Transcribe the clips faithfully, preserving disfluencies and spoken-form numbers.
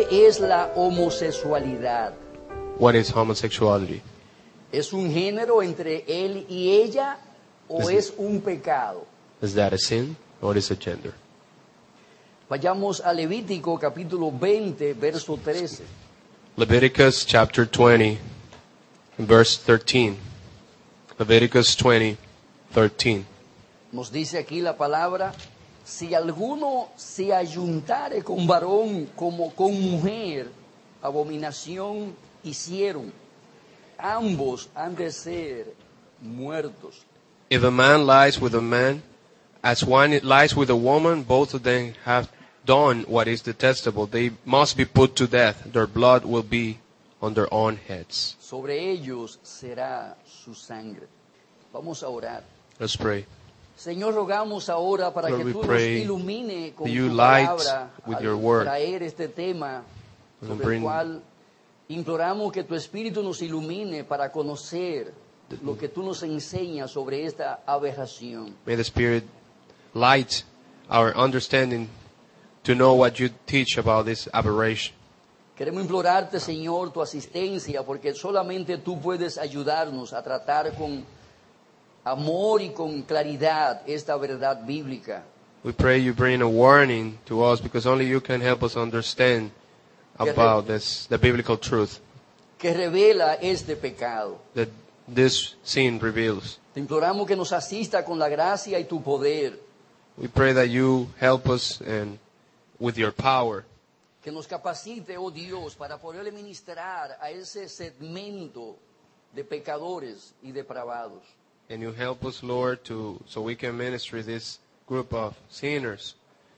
¿qué es la homosexualidad? What is homosexuality? ¿Es un género entre él y ella o Es- es un pecado? Is that a sin or is it gender? Vayamos a Levítico capítulo veinte, verso trece. Leviticus chapter twenty, verse thirteen. Leviticus twenty, thirteen. Nos dice aquí la palabra: si alguno se ayuntare con varón como con mujer, abominación hicieron, ambos han de ser muertos. If a man lies with a man, as one lies with a woman, both of them have done what is detestable. They must be put to death. Their blood will be on their own heads. Sobre ellos será su sangre. Vamos a orar. Let's pray. Señor, rogamos ahora para Lord, que we tú nos pray ilumine con that you tu light palabra with al your word. traer este tema, And sobre el bring- cual imploramos que tu Espíritu nos ilumine para conocer lo que tú nos enseñas sobre esta aberración. May the Spirit light our understanding to know what you teach about this aberration. Queremos implorarte, Señor, tu asistencia, porque solamente tú puedes ayudarnos a tratar con amor y con claridad esta verdad bíblica. We pray you bring a warning to us because only you can help us understand about this, the biblical truth Que revela este pecado. that this sin reveals. Te imploramos que nos asista con la gracia y tu poder, We pray that you help us and with your power, que nos capacite, oh Dios, para poder ministrar a ese segmento de pecadores y depravados. and you help us, Lord, to so we can minister this group of sinners.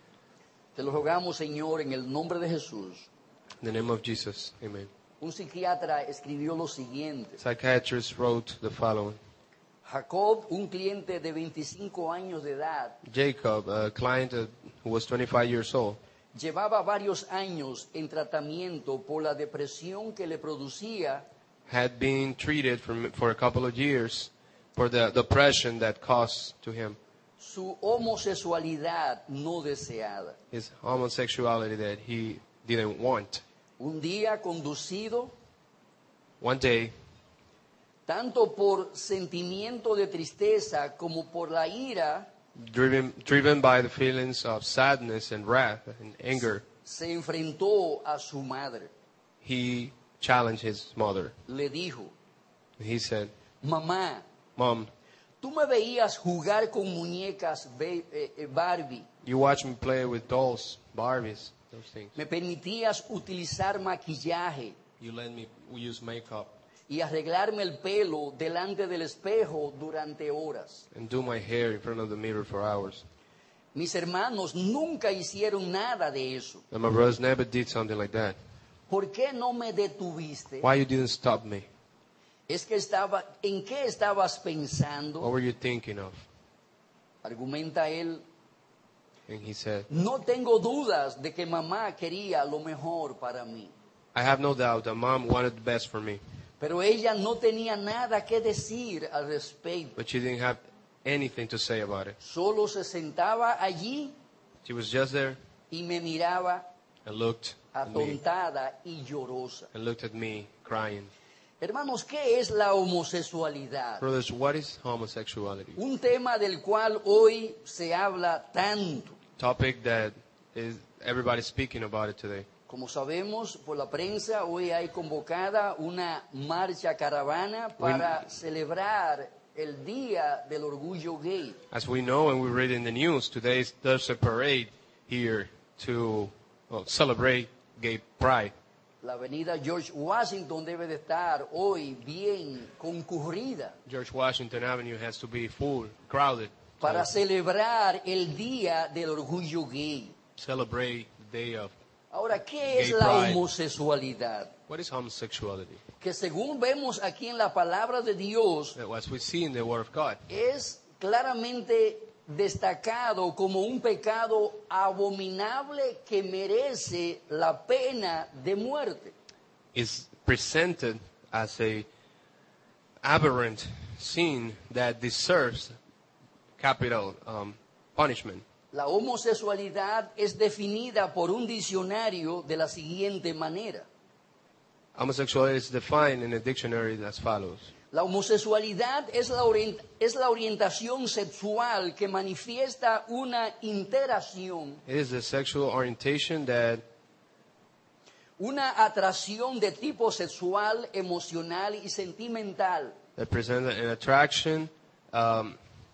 Te lo rogamos, Señor, en el nombre de Jesús. In the name of Jesus, amen. Un psiquiatra escribió lo siguiente: Psychiatrist wrote the following. Jacob, un cliente de veinticinco años de edad, Jacob, a client uh, who was twenty-five years old, llevaba varios años en tratamiento por la depresión que le producía had been treated for, for a couple of years for the depression that caused to him su homosexualidad no deseada. his homosexuality that he didn't want. Un día, conducido One day, tanto por sentimiento de tristeza como por la ira, driven, driven by the feelings of sadness and wrath and anger, se enfrentó a su madre. he challenged his mother. Le dijo: He said, mamá, Mom, tú me veías jugar con muñecas Be- eh, eh, Barbie, you watch me play with dolls, Barbies, those things. me permitías utilizar maquillaje You let me use makeup y arreglarme el pelo delante del espejo durante horas. and do my hair in front of the mirror for hours. Mis hermanos nunca hicieron nada de eso. And my brothers never did something like that. ¿Por qué no me detuviste? Why you didn't stop me? Es que estaba, ¿en qué estabas What pensando? were you thinking of? Argumenta él: And he said, no tengo dudas de que mamá quería lo mejor para mí, I have no doubt that mom wanted the best for me, pero ella no tenía nada que decir al respecto. but she didn't have anything to say about it. Solo se sentaba allí She was just there y me miraba and looked at me atontada y llorosa. and looked at me crying. Hermanos, ¿qué es la homosexualidad? Brothers, what is homosexuality? Un tema del cual hoy se habla tanto. Topic that is everybody's speaking about it today. Como sabemos por la prensa, hoy hay convocada una marcha caravana para celebrar el Día del Orgullo Gay. As we know and we read in the news, today is- there's a parade here to well, celebrate gay pride. La avenida George Washington debe de estar hoy bien concurrida George Washington Avenue has to be full, crowded, para to celebrar el Día del Orgullo Gay. celebrate the day of. Ahora, ¿qué es Gay la pride. homosexualidad? What is homosexuality? Que según vemos aquí en la palabra de Dios, That as we see in the Word of God, es claramente destacado como un pecado abominable que merece la pena de muerte. is presented as a aberrant sin that deserves capital um, punishment. La homosexualidad es definida por un diccionario de la siguiente manera. Homosexuality is defined in a dictionary as follows. La homosexualidad es la, orient- es la orientación sexual que manifiesta una interacción, It is a sexual orientation that una atracción de tipo sexual, emocional y sentimental that presents an attraction, um,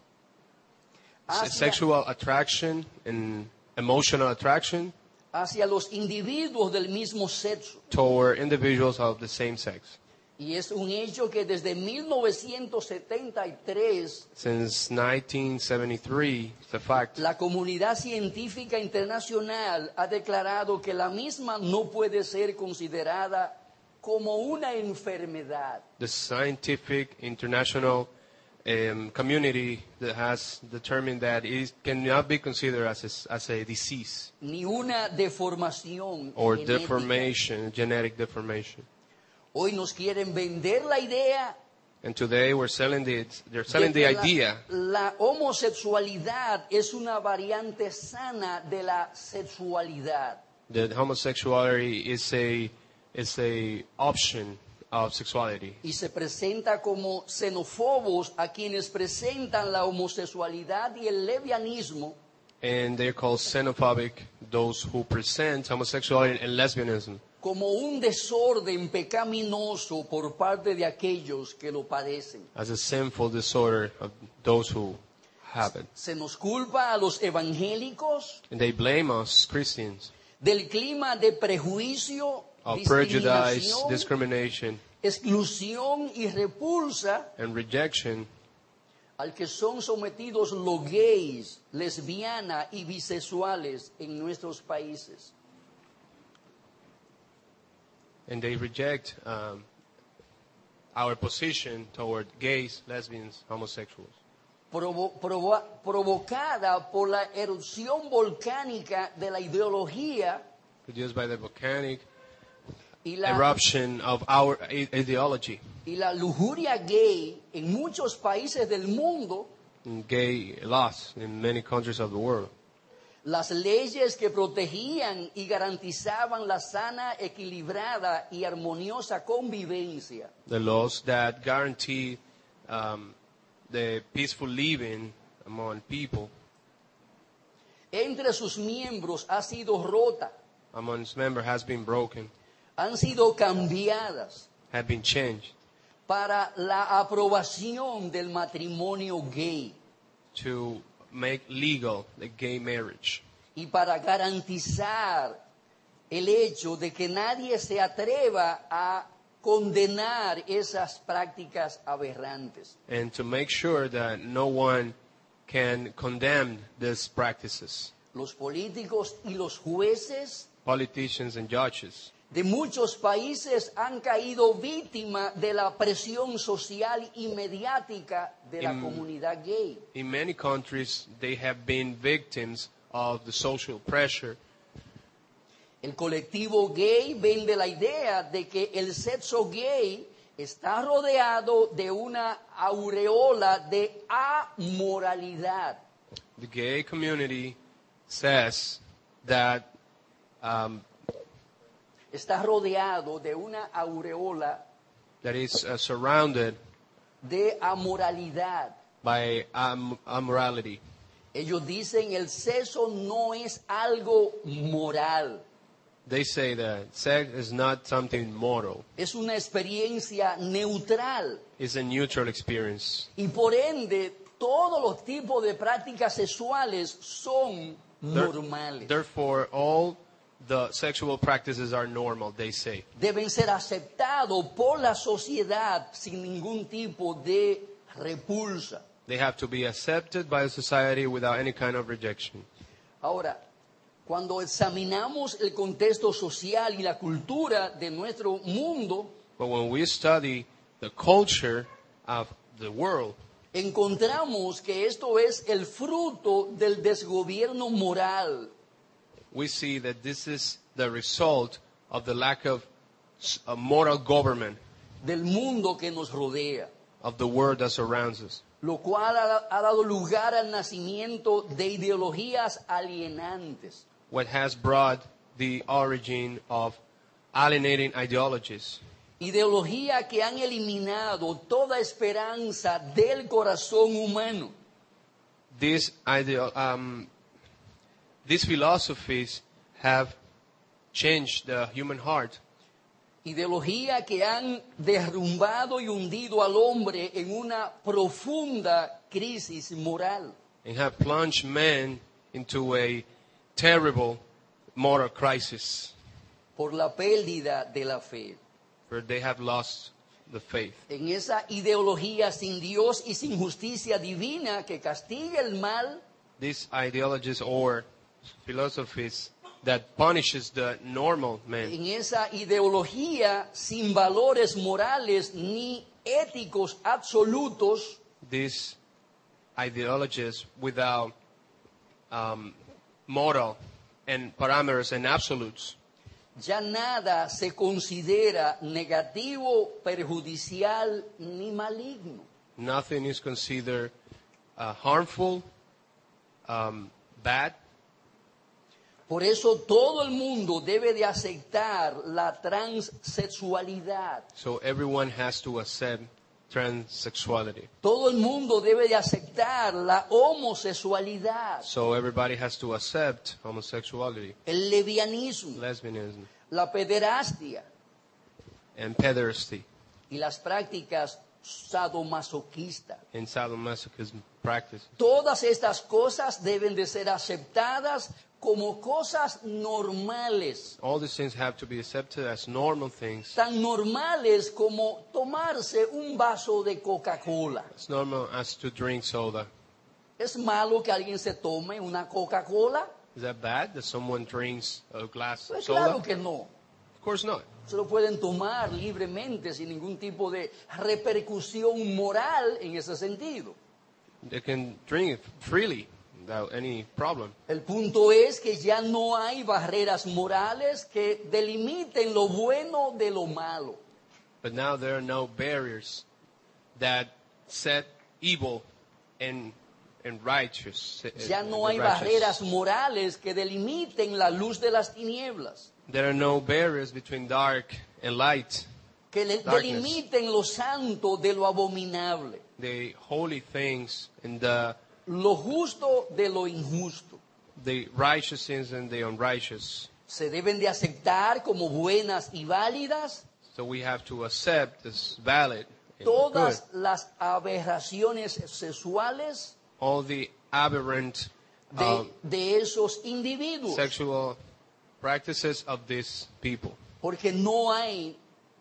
s- hacia, sexual attraction and emotional attraction hacia los individuos del mismo sexo. toward individuals of the same sex. Y es un hecho que desde mil novecientos setenta y tres Since nineteen seventy-three, it's a fact. la comunidad científica internacional ha declarado que la misma no puede ser considerada como una enfermedad. The scientific international um, community that has determined that it cannot be considered as a, as a disease Ni una deformación or genética. deformation, genetic deformation. Hoy nos quieren vender la idea And today we're selling the, they're de selling the que la- idea la homosexualidad es una variante sana de la sexualidad. that homosexuality is a, is a option of sexuality. Y se presenta como xenófobos a quienes presentan la homosexualidad y el lesbianismo And they're called xenophobic, those who present homosexuality and lesbianism como un desorden pecaminoso por parte de aquellos que lo padecen. as a sinful disorder of those who have it. Se nos culpa a los evangélicos And they blame us, Christians, del clima de prejuicio, of prejudice, discriminación, discrimination, exclusión y repulsa and rejection al que son sometidos los gays, lesbianas y bisexuales en nuestros países. and they reject um, our position toward gays, lesbians, homosexuals. Provo- provo- provocada por la erupción volcánica de la ideología Produced by the volcanic y la, eruption of our i- ideology, y la lujuria gay en muchos países del mundo. and gay loss in many countries of the world. Las leyes que protegían y garantizaban la sana, equilibrada y armoniosa convivencia The laws that guarantee um, the peaceful living among people, entre sus miembros ha sido rota, among its members, has been broken, han sido cambiadas have been changed para la aprobación del matrimonio gay to make legal the gay marriage y para garantizar el hecho de que nadie se atreva a condenar esas prácticas aberrantes. and to make sure that no one can condemn these practices. Los políticos y los jueces Politicians and judges de muchos países han caído víctima de la presión social y mediática de la In- comunidad gay. in many countries, they have been victims of the social pressure. El colectivo gay vende la idea de que el sexo gay está rodeado de una aureola de amoralidad. The gay community says that um, Está rodeado de una aureola that is uh, surrounded de amoralidad. by um, immorality. Ellos dicen el sexo no es algo moral, They say that sex is not something moral. es una experiencia neutral It's a neutral experience. y por ende todos los tipos de prácticas sexuales son There- normales. Therefore, all the sexual practices are normal, they say. Deben ser aceptados por la sociedad sin ningún tipo de repulsa. They have to be accepted by society without any kind of rejection. Ahora, cuando examinamos el contexto social y la cultura de nuestro mundo, But when we study the culture of the world, encontramos que esto es el fruto del desgobierno moral, we see that this is the result of the lack of s- a moral government del mundo que nos rodea. of the world that surrounds us. lo cual ha, ha dado lugar al nacimiento de ideologías alienantes. what has brought the origin of alienating ideologies. Ideología que han eliminado toda esperanza del corazón humano. These ideo- um, these philosophies have changed the human heart. Ideología que han derrumbado y hundido al hombre en una profunda crisis moral. And have plunged men into a terrible moral crisis Por la pérdida de la fe. where they have lost the faith. En esa ideología sin Dios y sin justicia divina que castiga el mal, These ideologies or philosophies that punishes the normal man. en esa ideología sin valores morales ni éticos absolutos, These ideologies without um, moral and parameters and absolutes. ya nada se considera negativo, perjudicial ni maligno. Nothing is considered uh, harmful, um, bad. Por eso todo el mundo debe de aceptar la transexualidad. So everyone has to accept transsexuality. Todo el mundo debe de aceptar la homosexualidad, So everybody has to accept homosexuality, el lesbianismo, lesbianism, la pederastia and pederasty, y las prácticas sadomasoquistas. and sadomasochism practice. Todas estas cosas deben de ser aceptadas como cosas normales, All these things have to be accepted as normal things. tan normales como tomarse un vaso de Coca-Cola. It's normal as to drink soda. ¿Es malo que alguien se tome una Coca-Cola? Is that bad that someone drinks a glass of Pues soda? claro que no. Of course not. Se lo pueden tomar libremente sin ningún tipo de repercusión moral en ese sentido. They can drink it freely without any problem. El punto es que ya no hay barreras morales que delimiten lo bueno de lo malo. But now there are no barriers that set evil and and righteous. Ya and no hay righteous. barreras morales que delimiten la luz de las tinieblas, There are no barriers between dark and light. que le- Darkness. delimiten lo santo de lo abominable, The holy things and the lo justo de lo injusto. the righteous things and the unrighteous. Se deben de aceptar como buenas y válidas So we have to accept as valid and good todas las aberraciones sexuales all the aberrant de, um, de esos individuos, sexual practices of these people. porque no hay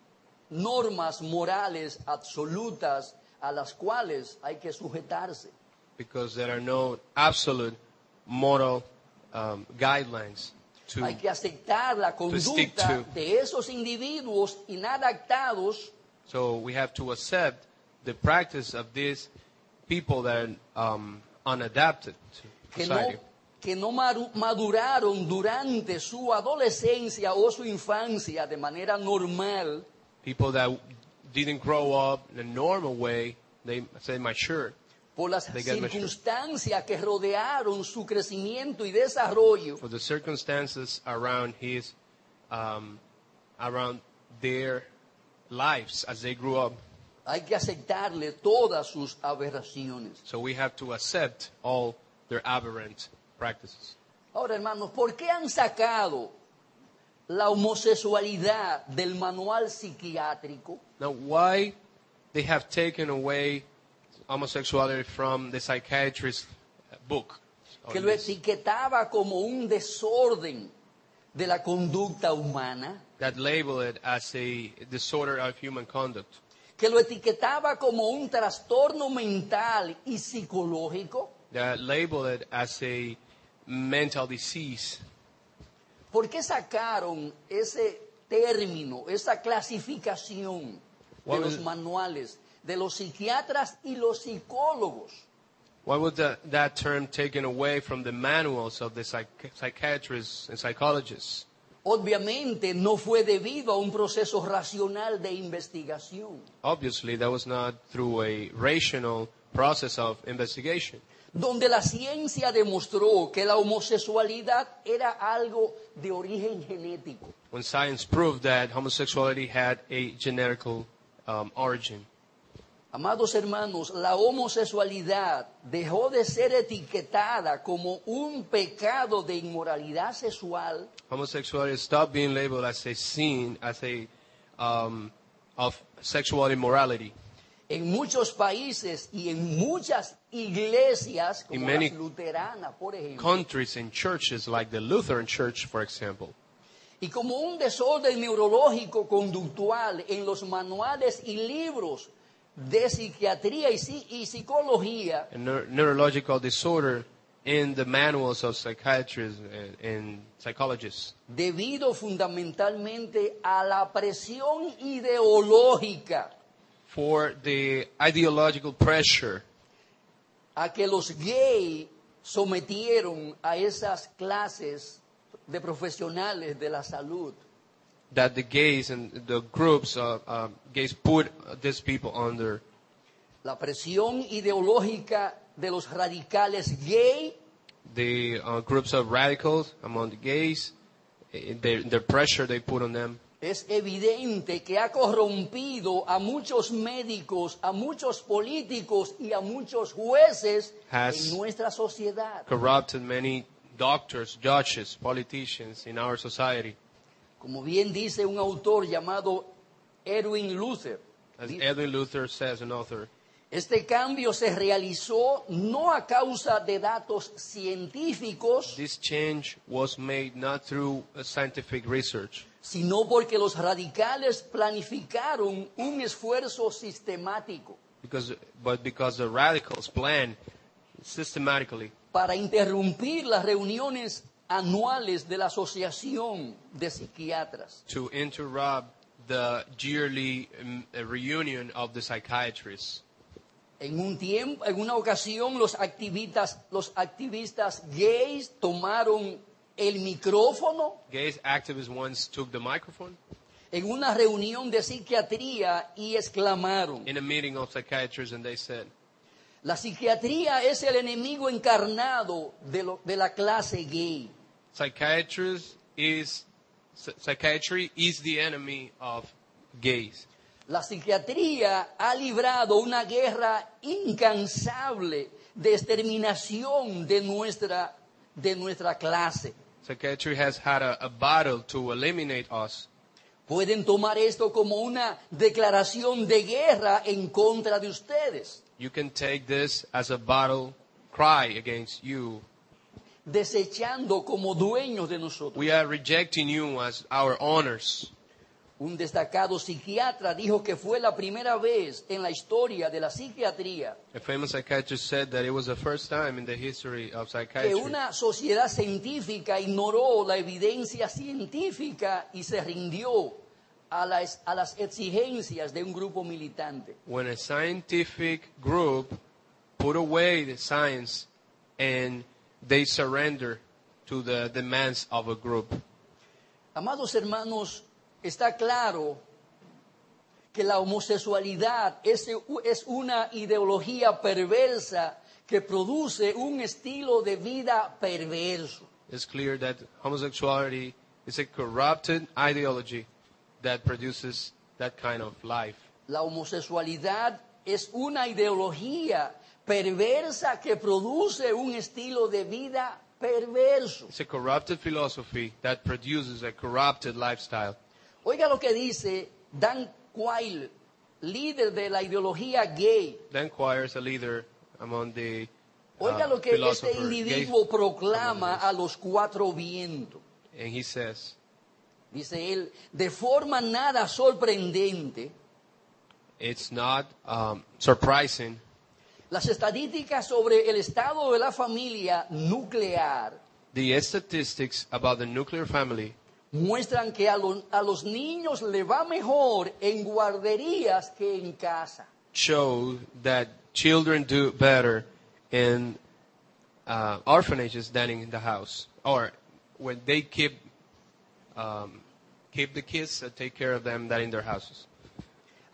normas morales absolutas a las cuales hay que sujetarse. Because there are no absolute moral um, guidelines to Hay que aceptar la stick conducta to. de esos individuos inadaptados so we have to accept the practice of these people that are um, unadapted to que no, society. que no maru- maduraron durante su adolescencia o su infancia de manera normal, People that didn't grow up in a normal way, they say mature. por las They get mature. circunstancias que rodearon su crecimiento y desarrollo. For the circumstances around his, um, around their lives as they grew up. Hay que aceptarle todas sus aberraciones. So we have to accept all their aberrant practices. Ahora, hermanos, ¿por qué han sacado la homosexualidad del manual psiquiátrico? Now, why they have taken away homosexuality from the psychiatrist's book? on Que lo this, etiquetaba como un desorden de la conducta humana, that label it as a disorder of human conduct, que lo etiquetaba como un trastorno mental y psicológico. that label it as a mental disease. ¿Por qué sacaron ese término, esa clasificación de What los was- manuales de los psiquiatras y los psicólogos? Why was that, that term taken away from the manuals of the psych- psychiatrists and psychologists? Obviamente no fue debido a un proceso racional de investigación. Obviously, that was not through a rational process of investigation, donde la ciencia demostró que la homosexualidad era algo de origen genético. when science proved that homosexuality had a genetical um, origin. Amados hermanos, la homosexualidad dejó de ser etiquetada como un pecado de inmoralidad sexual Homosexuality stopped being labeled as a sin, as a um, of sexual immorality. en muchos países y en muchas iglesias, como In many las luteranas, por ejemplo, Countries and churches like the Lutheran Church, for example, y como un desorden neurológico conductual en los manuales y libros de psiquiatría y, psi- y psicología, a neur- neurological disorder in the manuals of psychiatrists and, and psychologists, debido fundamentalmente a la presión ideológica for the ideological pressure a que los gays sometieron a esas clases de profesionales de la salud. that the gays and the groups of uh, gays put these people under. La presión ideológica de los radicales gay The uh, groups of radicals among the gays, eh, the, the pressure they put on them, es evidente que ha corrompido a muchos médicos, a muchos políticos y a muchos jueces Has- en nuestra sociedad. corrupted many doctors, judges, politicians in our society. Como bien dice un autor llamado Erwin Luther, As dice, Edwin Luther says, an author, este cambio se realizó no a causa de datos científicos, this change was made not through uh, scientific research, sino porque los radicales planificaron un esfuerzo sistemático because, but because the radicals planned systematically para interrumpir las reuniones anuales de la Asociación de Psiquiatras. to interrupt the yearly um, uh, reunion of the psychiatrists. En un tiempo, en una ocasión, los activistas, los activistas gays tomaron el micrófono Gays activists once took the microphone en una reunión de psiquiatría y exclamaron: in a meeting of psychiatrists and they said, la psiquiatría es el enemigo encarnado de, lo- de la clase gay. psychiatrist is, psychiatry is the enemy of gays. La psiquiatría ha librado una guerra incansable de exterminación de nuestra, de nuestra clase. Psychiatry has had a, a battle to eliminate us. Pueden tomar esto como una declaración de guerra en contra de ustedes, You can take this as a battle cry against you. desechando como dueños de nosotros. We are rejecting you as our owners. Un destacado psiquiatra dijo que fue la primera vez en la historia de la psiquiatría A famous psychiatrist said that it was the first time in the history of que psychiatry una sociedad científica ignoró la evidencia científica y se rindió a las, a las exigencias de un grupo militante. when a scientific group put away the science and they surrender to the demands of a group. Amados hermanos, está claro que la homosexualidad es, es una ideología perversa que produce un estilo de vida perverso. It's clear that homosexuality is a corrupted ideology that produces that kind of life. La homosexualidad es una ideología perversa que produce un estilo de vida perverso. It's a corrupted philosophy that produces a corrupted lifestyle. Oiga lo que dice Dan Quayle, líder de la ideología gay. Dan Quire is a leader among the uh, Oiga lo que este philosophers, individuo gay proclama philosophers. a los cuatro vientos. And he says, Dice él, de forma nada sorprendente, it's not um, surprising las estadísticas sobre el estado de la familia nuclear the statistics about the nuclear family muestran que a, lo- a los niños le va mejor en guarderías que en casa. show that children do better in uh, orphanages than in the house, or when they keep um, keep the kids and take care of them than in their houses.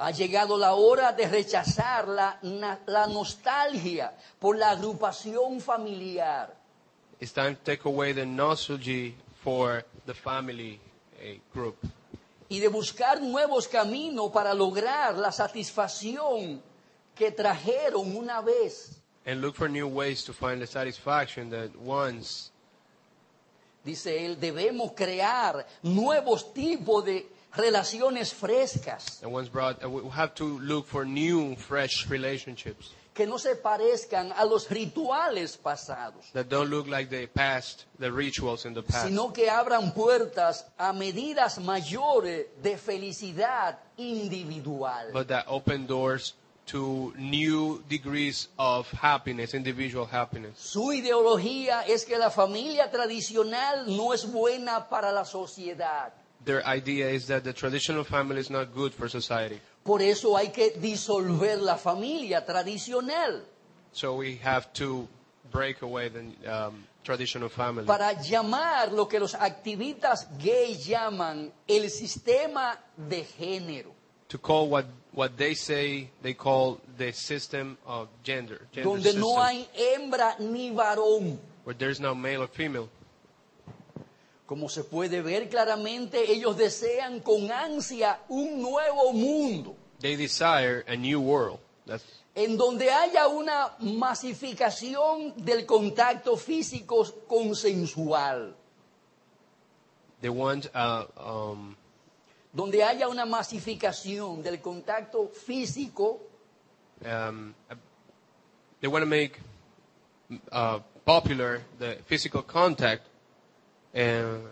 Ha llegado la hora de rechazar la, na- la nostalgia por la agrupación familiar It's time to take away the nostalgia for the family eh, group y de buscar nuevos caminos para lograr la satisfacción que trajeron una vez. and look for new ways to find the satisfaction that once. Dice él, debemos crear nuevos tipos de relaciones frescas And once brought, uh, we have to look for new, fresh relationships que no se parezcan a los rituales pasados, that don't look like the past, the rituals in the past, sino que abran puertas a medidas mayores de felicidad individual. but that open doors to new degrees of happiness, individual happiness. Su ideología es que la familia tradicional no es buena para la sociedad. Their idea is that the traditional family is not good for society. Por eso hay que disolver la familia tradicional So we have to break away the um, traditional family para llamar lo que los activistas gays llaman el sistema de género, to call what, what they say they call the system of gender, gender donde system, no hay hembra ni varón. where there's no male or female. Como se puede ver claramente, ellos desean con ansia un nuevo mundo They desire a new world. That's, en donde haya una masificación del contacto físico consensual, they want uh, um, donde haya una masificación del contacto físico um, they want to make uh, popular the physical contact and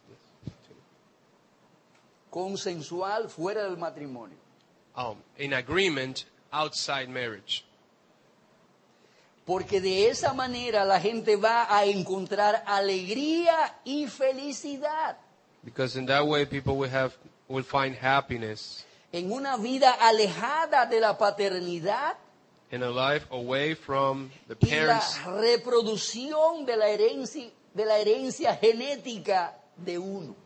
consensual fuera del matrimonio. um, in agreement outside marriage. Porque de esa manera la gente va a encontrar alegría y felicidad Because in that way, people will have will find happiness en una vida alejada de la paternidad in a life away from the y la parents reproducción de la herencia, de la herencia genética de uno.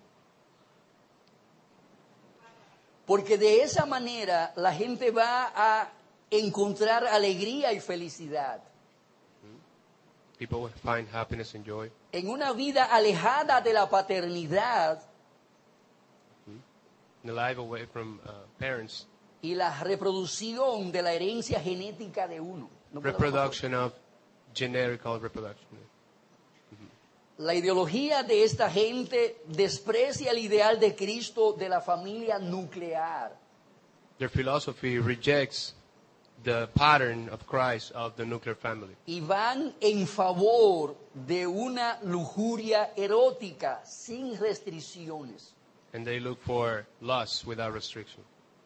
Porque de esa manera la gente va a encontrar alegría y felicidad. people will find happiness and joy. En una vida alejada de la paternidad In a life away from uh, parents, y la reproducción de la herencia genética de uno. No puedo reproduction of generical reproduction. La ideología de esta gente desprecia el ideal de Cristo de la familia nuclear Their philosophy rejects the pattern of Christ of the nuclear family. y van en favor de una lujuria erótica sin restricciones. And they look for lust without restriction.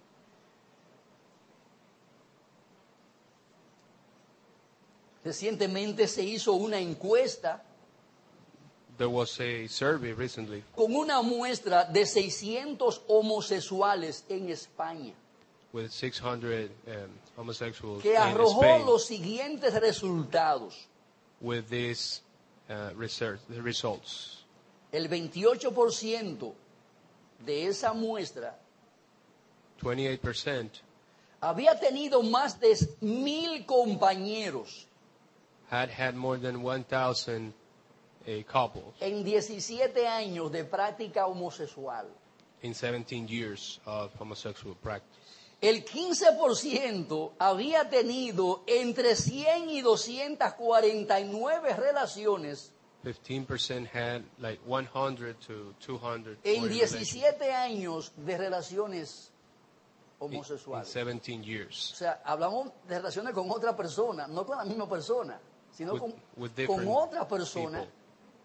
Recientemente se hizo una encuesta There was a survey recently con una muestra de seiscientos homosexuales en España with six hundred um, homosexuals que in arrojó Spain los siguientes resultados. with these uh, research, the results. El veintiocho por ciento de esa muestra twenty-eight percent había tenido más de mil compañeros had had more than one thousand uh, couples en diecisiete años de práctica homosexual. in seventeen years of homosexual practice. El quince por ciento había tenido entre cien y doscientas cuarenta y nueve relaciones fifteen percent had like one hundred to two hundred en relations diecisiete años de relaciones in, in homosexuales. seventeen O years sea, hablamos de relaciones con otra persona, no con la misma persona, sino with, con, with con different otra persona. people.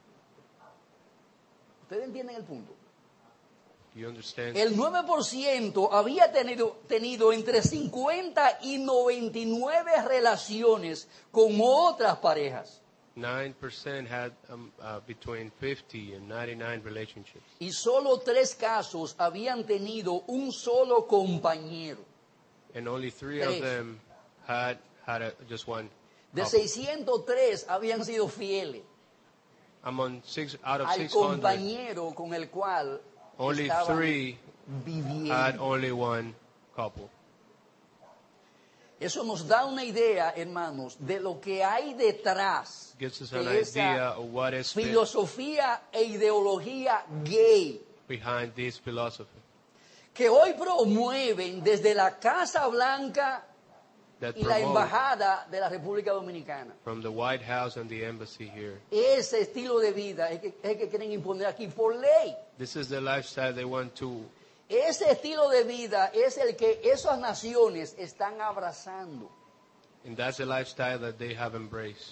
¿Ustedes entienden el punto? You understand? El nueve por ciento había tenido, tenido entre cincuenta y noventa y nueve relaciones con otras parejas. nine percent had um, uh, between fifty and ninety-nine relationships. Y solo tres casos habían tenido un solo compañero. And only three Tres. of them had had a, just one. De couple. seiscientos tres habían sido fieles Among six out of al six hundred, compañero con el cual only estaban three viviendo. had only one couple. Eso nos da una idea, hermanos, de lo que hay detrás Gives us an de esa idea of what is be- filosofía e ideología gay behind this philosophy que hoy promueven desde la Casa Blanca that y la promote Embajada de la República Dominicana. from the White House and the embassy here. Ese estilo de vida es que, es que quieren imponer aquí por ley. This is the lifestyle they want to. Ese estilo de vida es el que esas naciones están abrazando. And that's the lifestyle that they have embraced.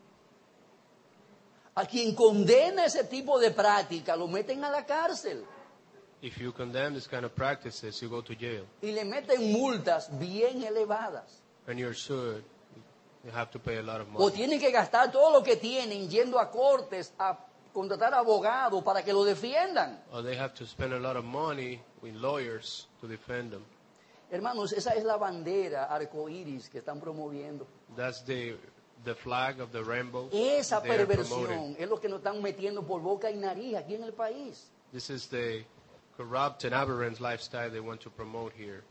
A quien condena ese tipo de práctica lo meten a la cárcel If you condemn this kind of practices, you go to jail. y le meten multas bien elevadas. And you're sued. You have to pay a lot of O money. tienen que gastar todo lo que tienen yendo a cortes a contratar abogados para que lo defiendan. Or they have to spend a lot of money with lawyers to defend them. Hermanos, esa es la bandera arcoíris que están promoviendo. That's the the flag of the rainbow. Esa they are perversión promoting. es lo que nos están metiendo por boca y nariz aquí en el país. This is the corrupt and aberrant lifestyle they want to promote here.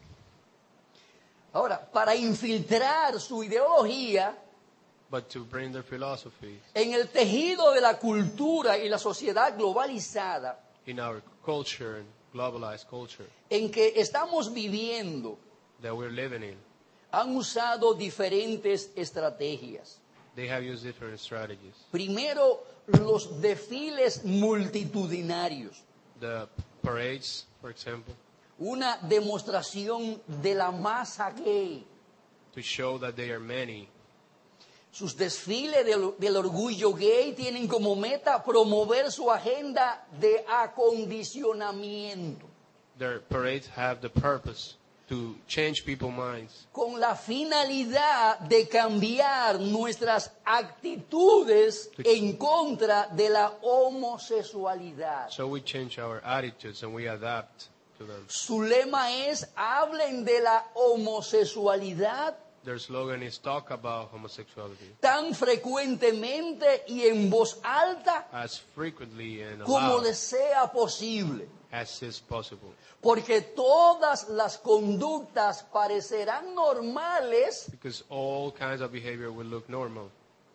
Ahora, para infiltrar su ideología But to bring their philosophy en el tejido de la cultura y la sociedad globalizada in our culture and globalized culture en que estamos viviendo, that we're living in, han usado diferentes estrategias. they have used different strategies. Primero, los desfiles multitudinarios, The parades, for example, una demostración de la masa gay. to show that they are many. Sus desfiles del, del orgullo gay tienen como meta promover su agenda de acondicionamiento, Their parades have the purpose to change people's minds, con la finalidad de cambiar nuestras actitudes en contra de la homosexualidad. so we change our attitudes and we adapt to them. Su lema es, hablen de la homosexualidad Their slogan is talk about homosexuality tan frecuentemente y en voz alta as frequently and como aloud les sea posible. as is possible. Porque todas las conductas parecerán normales Because all kinds of behavior will look normal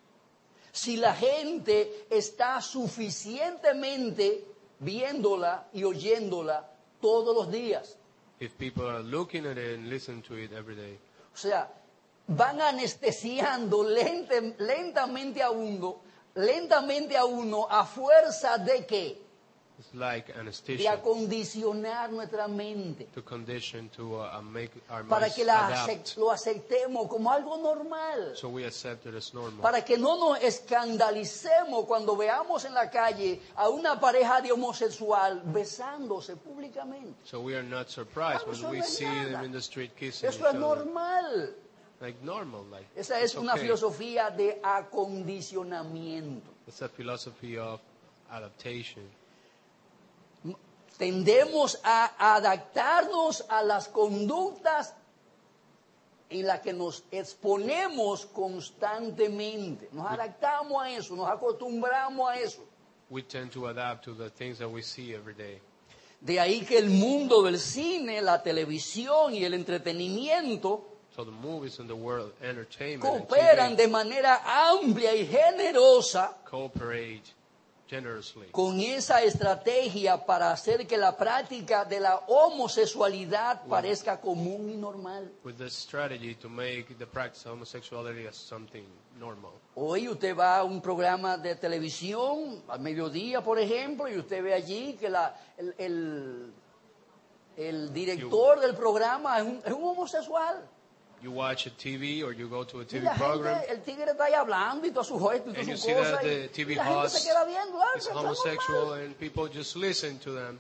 si la gente está suficientemente viéndola y oyéndola todos los días. if people are looking at it and listen to it every day. O sea, van anestesiando lente- lentamente a uno, lentamente a uno a fuerza de qué? It's like De anesthesia acondicionar nuestra mente to condition to uh, uh, make our para minds que la adapt, acep- lo aceptemos como algo normal. so we accept it as normal. Para que no nos escandalicemos cuando veamos en la calle a una pareja de homosexual besándose públicamente. So we are not surprised Vamos, when we eso no es see nada. them in the street kissing each Eso es other. normal. Like normal, like Esa es it's una okay. filosofía de acondicionamiento. It's a philosophy of adaptation. Tendemos a adaptarnos a las conductas en las que nos exponemos constantemente. Nos adaptamos a eso, nos acostumbramos a eso. We tend to adapt to the things that we see every day. De ahí que el mundo del cine, la televisión y el entretenimiento So the movies and the world entertainment cooperan and de manera amplia y generosa T V cooperate generously con esa estrategia para hacer que la práctica de la homosexualidad parezca común y normal. with this strategy to make the practice of homosexuality as something normal. Hoy usted va a un programa de televisión al mediodía, por ejemplo, y usted ve allí que la, el, el, el director del programa es un, es un homosexual. You watch a T V or you go to a T Y V la program gente, el tigre está ahí hablando y todas sus gestos y and you todas sus see that cosas. the Y, T y V la gente host se queda viendo. Ah, is eso es homosexual normal. and people just listen to them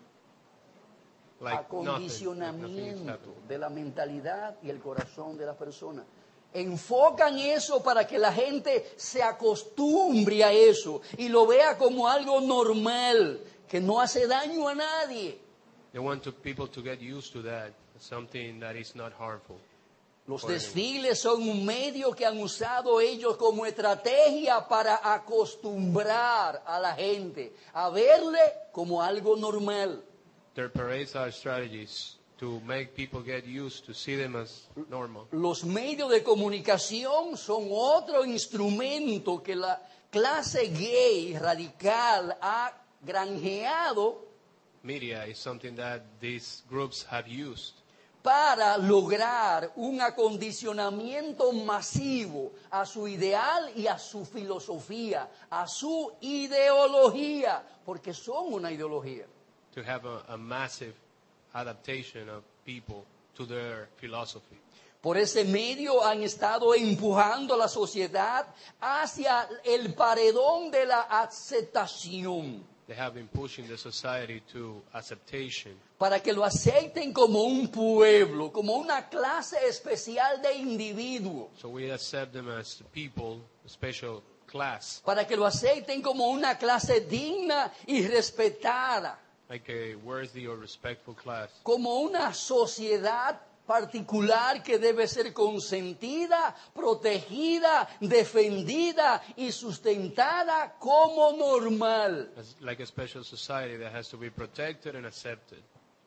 like nothing. Like nothing is Acondicionamiento happening. de la mentalidad y el corazón de las personas. Enfocan eso para que la gente se acostumbre a eso y lo vea como algo normal, que no hace daño a nadie. They want to, people to get used to that, something that is not harmful. Los Por desfiles son un medio que han usado ellos como estrategia para acostumbrar a la gente a verle como algo normal. Their parades are strategies to make people get used to see them as normal. Los medios de comunicación son otro instrumento que la clase gay radical ha granjeado Media is something that these groups have used para lograr un acondicionamiento masivo a su ideal y a su filosofía, a su ideología, porque son una ideología. to have a, a massive adaptation of people to their philosophy. Por ese medio han estado empujando a la sociedad hacia el paredón de la aceptación, They have been pushing the society to acceptation, para que lo acepten como un pueblo, como una clase especial de individuos, so we accept them as the people, a special class, para que lo acepten como una clase digna y respetada, like a worthy or respectful class, como una sociedad particular que debe ser consentida, protegida, defendida y sustentada como normal. as, like a special society that has to be protected and accepted.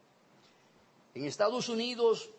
En Estados Unidos,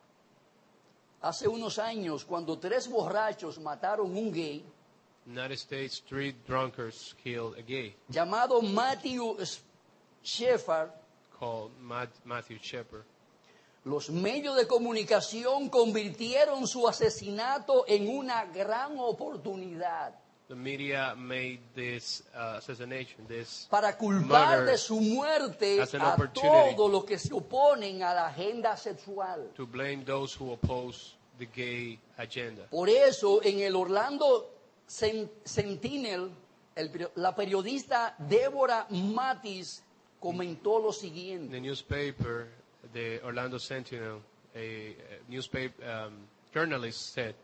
hace unos años, cuando tres borrachos mataron un gay United States, three drunkards killed a gay llamado Matthew Shepard, called Matt, Matthew Shepard. los medios de comunicación convirtieron su asesinato en una gran oportunidad The media made this uh, assassination, this para culpar murder, de su muerte as an a opportunity todos los que se oponen a la agenda sexual. to blame those who oppose the gay agenda. Por eso, en el Orlando Sen- Sentinel, el peri- la periodista Deborah Matis comentó lo In siguiente: the newspaper, the Orlando Sentinel, a, a newspaper um, journalist said,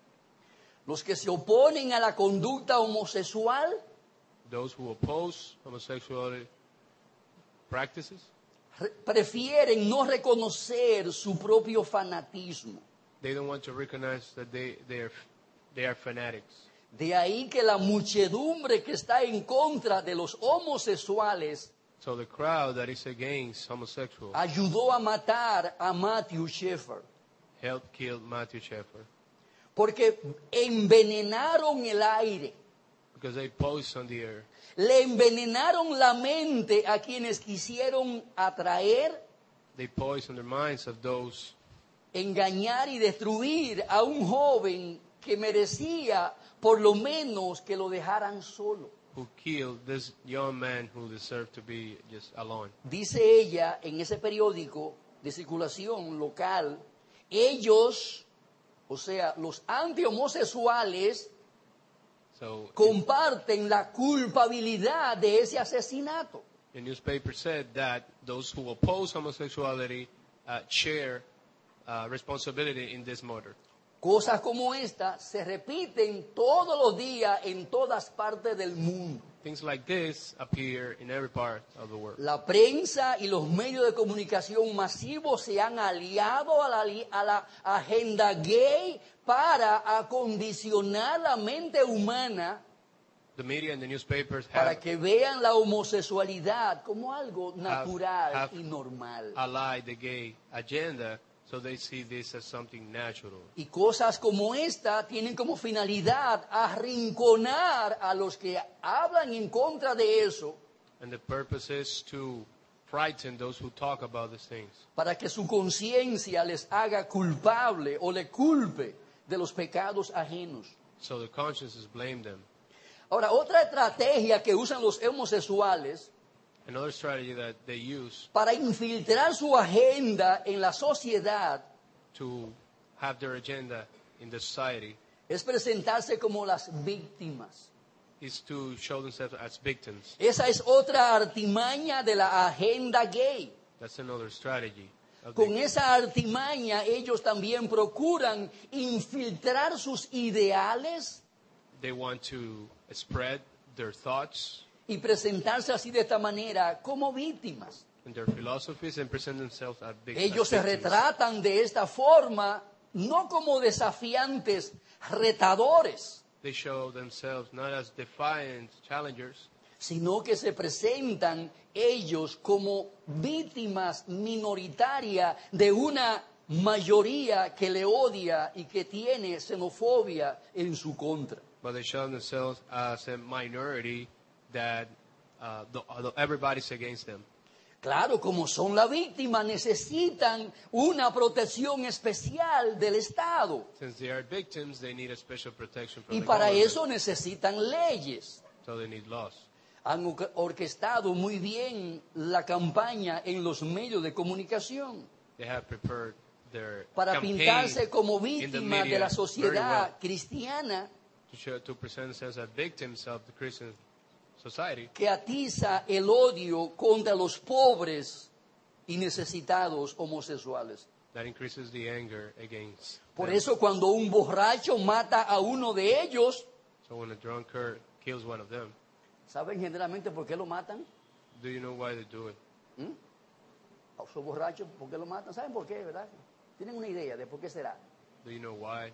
los que se oponen a la conducta homosexual those who oppose homosexuality practices, re- prefieren no reconocer su propio fanatismo. they don't want to recognize that they, they, are, they are fanatics. De ahí que la muchedumbre que está en contra de los homosexuales So the crowd that is against homosexuals ayudó a matar a Matthew Shepard, helped kill Matthew Shepard porque envenenaron el aire, because they poisoned the air. le envenenaron la mente a quienes quisieron atraer, They poisoned the minds of those engañar y destruir a un joven que merecía por lo menos que lo dejaran solo. who killed this young man who deserved to be just alone. Dice ella en ese periódico de circulación local, ellos, o sea, los antihomosexuales, So comparten la culpabilidad de ese asesinato. the newspaper said that those who oppose homosexuality uh, share uh, responsibility in this murder. Cosas como esta se repiten todos los días en todas partes del mundo. Things like this appear in every part of the world. La prensa y los medios de comunicación masivos se han aliado a la, li- a la agenda gay para acondicionar la mente humana The media and the newspapers para have que vean la homosexualidad como algo natural have- y normal. allied the gay agenda, so they see this as something natural. Y cosas como esta tienen como finalidad arrinconar a los que hablan en contra de eso, And the purpose is to frighten those who talk about these things, para que su conciencia les haga culpable o le culpe de los pecados ajenos. so the consciences blame them. Ahora, otra estrategia que usan los homosexuales Another strategy that they use para infiltrar su agenda en la sociedad to have their agenda in the society es presentarse como las víctimas. is to show themselves as victims. Esa es otra artimaña de la agenda gay. That's another strategy. of Con the- esa artimaña ellos también procuran infiltrar sus ideales They want to spread their thoughts y presentarse así de esta manera como víctimas. and their philosophies and present themselves as, vic- as Ellos se victims. retratan de esta forma no como desafiantes, retadores, They show themselves not as defiant challengers, sino que se presentan ellos como víctimas minoritarias de una mayoría que le odia y que tiene xenofobia en su contra. But they show themselves as a minority that uh, the, the, everybody's against them. Claro, como son la víctima, necesitan una protección especial del Estado. Since they are victims, they need a special protection from Y the para government. eso necesitan leyes. So they need laws. Han or- orquestado muy bien la campaña en los medios de comunicación They have prepared their para campaign pintarse como in the víctima de media la very sociedad well cristiana to, show, to present themselves as victims of the Christian society que atiza el odio contra los pobres y necesitados homosexuales. that increases the anger against Por them. eso cuando un borracho mata a uno de ellos, So when a drunkard kills one of them, ¿saben generalmente por qué lo matan? do you know why they do it? A esos borrachos, ¿por qué lo matan? ¿Saben por qué, verdad? ¿Tienen una idea de por qué será? Do you know why?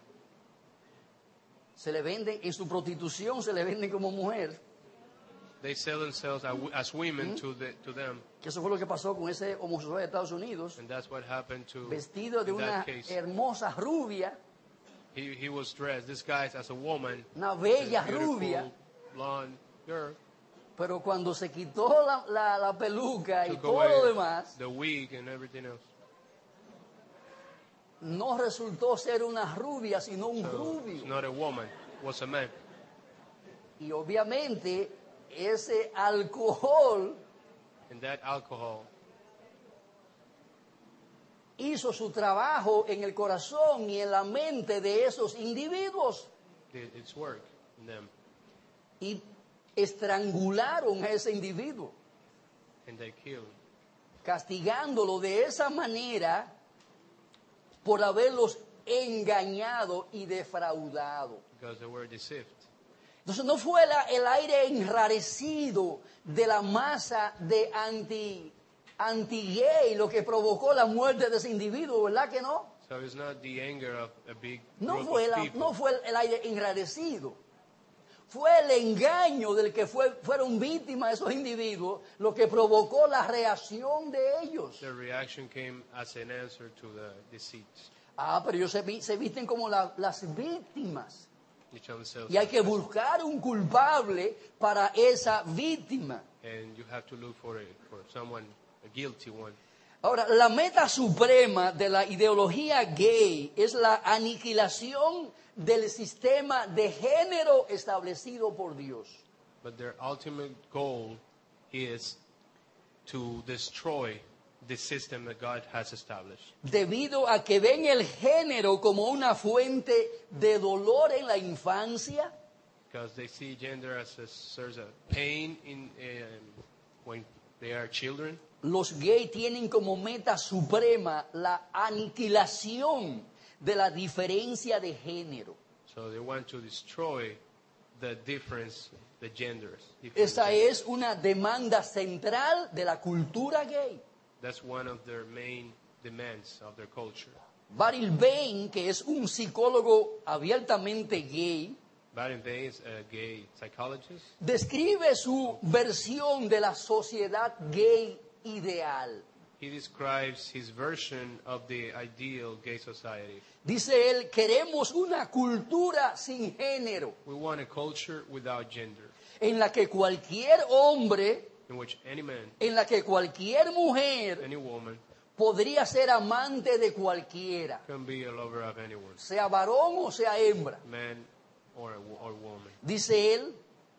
Se le venden, en su prostitución se le venden como mujer. They sell themselves as, as women to the, to them, Que eso fue lo que pasó con ese homosexual de Estados Unidos, and that's what happened to. vestido de in una that case, hermosa rubia, he he was dressed disguised as a woman, una a bella beautiful, rubia, blonde girl. pero cuando se quitó la, la, la peluca y Took todo lo away demás, the wig and everything else. no resultó ser una rubia, sino un So it's rubio. not a woman, it was a man. Y obviamente ese alcohol And that alcohol hizo su trabajo en el corazón y en la mente de esos individuos did its work in them, y estrangularon a ese individuo, and they killed. castigándolo de esa manera por haberlos engañado y defraudado. Because they were deceived. Entonces no fue la- el aire enrarecido de la masa de anti, anti-gay lo que provocó la muerte de ese individuo, ¿verdad que no? So it's not the anger of a big No group fue, of la- people. no fue el, el aire enrarecido. Fue el engaño del que fue, fueron víctimas esos individuos lo que provocó la reacción de ellos. The reaction came as an answer to the deceit. Ah, pero ellos se, vi- se visten como la- las víctimas. They show themselves Y hay as- que buscar un culpable para esa víctima. and you have to look for a, for someone, a guilty one. Ahora, la meta suprema de la ideología gay es la aniquilación del sistema de género establecido por Dios. But their ultimate goal is to destroy the system that God has established. Debido a que ven el género como una fuente de dolor en la infancia, Because they see gender as a source of pain in, um, when they are children. los gays tienen como meta suprema la aniquilación de la diferencia de género. So they want to destroy the difference, the genders. different Esa genders. es una demanda central de la cultura gay. That's one of their main demands of their culture. Barry Bain, que es un psicólogo abiertamente gay, Baden Bain is a gay psychologist. describe su versión de la sociedad gay ideal. He describes his version of the ideal gay society. Dice él, queremos una cultura sin género, We want a culture without gender, en la que cualquier hombre, in which any man, en la que cualquier mujer any woman podría ser amante de cualquiera, can be a lover of anyone, sea varón o sea hembra. man or a wo- or woman. Dice él,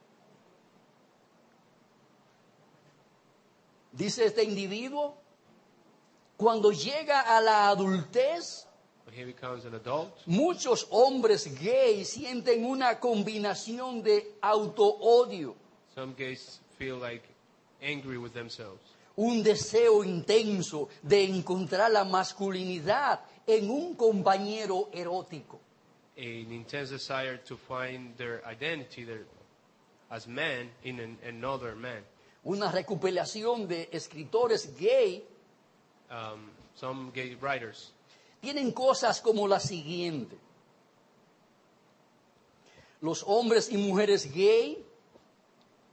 dice este individuo, cuando llega a la adultez, When he becomes an adult, muchos hombres gays sienten una combinación de autoodio, some gays feel like angry with themselves, un deseo intenso de encontrar la masculinidad en un compañero erótico. an intense desire to find their identity their, as man in an, another man. Una recopilación de escritores gay Um, some gay writers tienen cosas como la siguiente. Los hombres y mujeres gay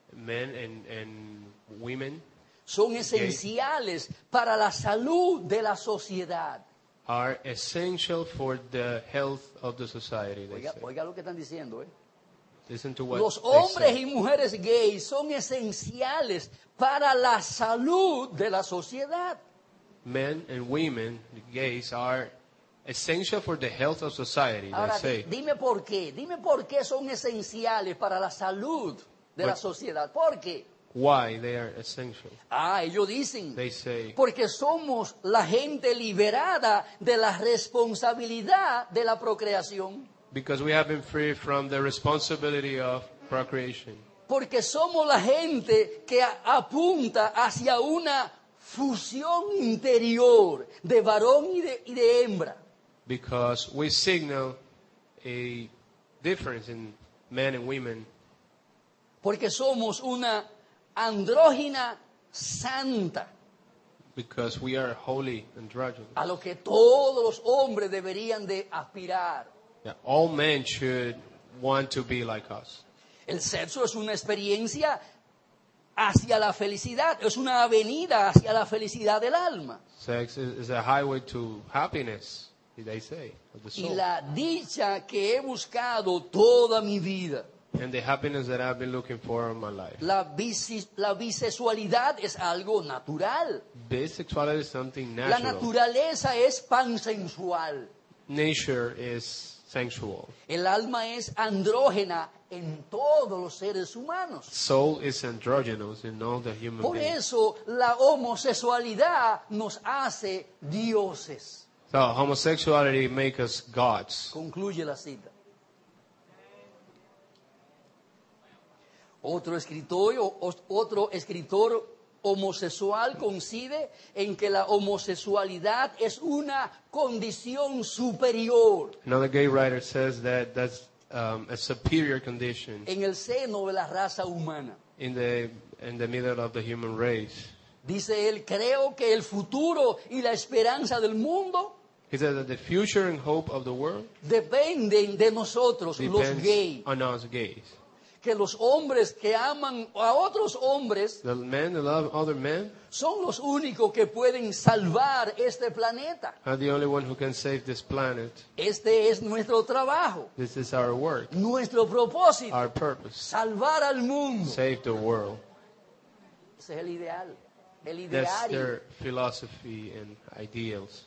men and, and women son esenciales para la salud de la sociedad. are essential for the health of the society. They Oiga, say. oiga lo que están diciendo, ¿eh? Listen to what Los they hombres say. y mujeres gays son esenciales para la salud de la sociedad. Men and women, the gays, are essential for the health of society. They Ahora, say. di- dime por qué, dime por qué son esenciales para la salud de la But- sociedad. ¿Por qué? Why they are essential? Ah, ellos dicen, They say porque somos la gente liberada de la responsabilidad de la procreación. because we have been free from the responsibility of procreation. Porque somos la gente que a- apunta hacia una fusión interior de varón y de, y de hembra. Because we signal a difference in men and women. Porque somos una andrógina santa, Because we are holy androgynous. a lo que todos los hombres deberían de aspirar. Yeah, all men should want to be like us. El sexo es una experiencia hacia la felicidad, es una avenida hacia la felicidad del alma. Sex is, is a highway to happiness, they say, of the Y soul. la dicha que he buscado toda mi vida. And the happiness that I've been looking for in my life. La, bisi- la bisexualidad es algo natural. Bisexuality is something La natural. naturaleza es pansensual. Nature is sensual. El alma es andrógena en todos los seres humanos. Soul is androgynous in all the human Por beings. eso la homosexualidad nos hace dioses. So homosexuality makes us gods. Concluye la cita. Otro escritor, o- otro escritor homosexual coincide en que la homosexualidad es una condición superior Another gay writer says that that's um, a superior condition en el seno de la raza humana. in the in the middle of the human race. Dice él, creo que el futuro y la esperanza del mundo He says that the future and hope of the world dependen de nosotros, los depends gays. on us gays. Que los hombres que aman a otros hombres The men that love other men son los únicos que pueden salvar este planeta. are the only one who can save this planet. Este es nuestro trabajo, This is our work, nuestro propósito, our purpose. salvar al mundo. Save the world. Ese es el ideal, el That's ideario. their philosophy and ideals.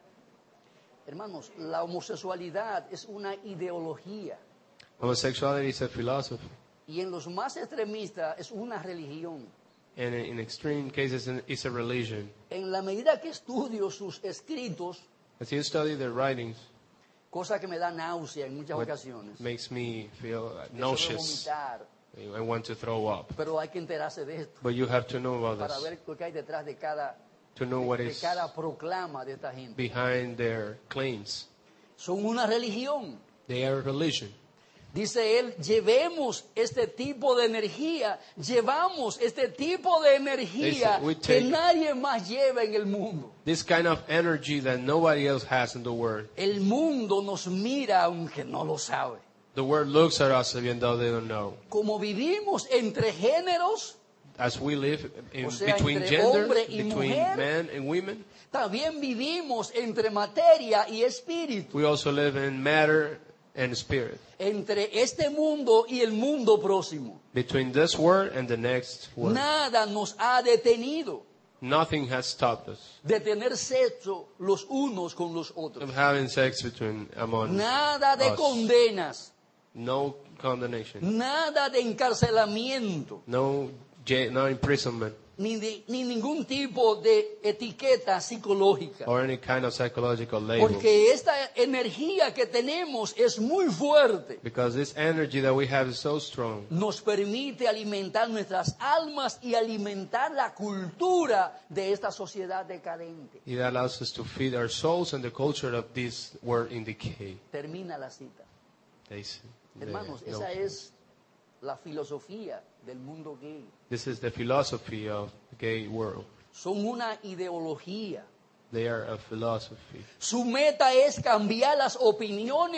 Hermanos, la homosexualidad es una ideología Homosexuality is a philosophy. y en los más extremistas es una religión. And in in extreme cases, it's a religion. En la medida que estudio sus escritos, As you study their writings, cosa que me da náusea en muchas what ocasiones, makes me feel uh, deseo de nauseous. vomitar, I want to throw up. pero hay que enterarse de esto But you have to know about para this, ver lo que hay detrás de cada, to know what de is cada proclama de esta gente. behind their claims. Son una religión. They are a religion. Dice él, llevemos este tipo de energía, llevamos este tipo de energía Dice, we que take- nadie más lleva en el mundo. This kind of energy that nobody else has in the world. El mundo nos mira aunque no lo sabe. The world looks at us even though they don't know. Como vivimos entre géneros, As we live in O sea, between entre genders, hombre y between mujer. men and women, también vivimos entre materia y espíritu, we also live in matter and spirit. entre este mundo y el mundo próximo. Between this world and the next world. Nada nos ha detenido Nothing has stopped us de tener sexo los unos con los otros. of having sex between among Nada de us. condenas, No condemnation, nada de encarcelamiento, no jail, no imprisonment, ni, de- ni ningún tipo de etiqueta psicológica. or any kind of psychological label. Porque esta energía que tenemos es muy fuerte. Because this energy that we have is so strong. Nos permite alimentar nuestras almas y alimentar la cultura de esta sociedad decadente. It allows us to feed our souls and the culture of this world in decay. Termina la cita. They say. Hermanos, The- esa no. es la filosofía del mundo gay. This is the philosophy of the gay world. Son una ideología. They are a philosophy. Su meta es cambiar las opiniones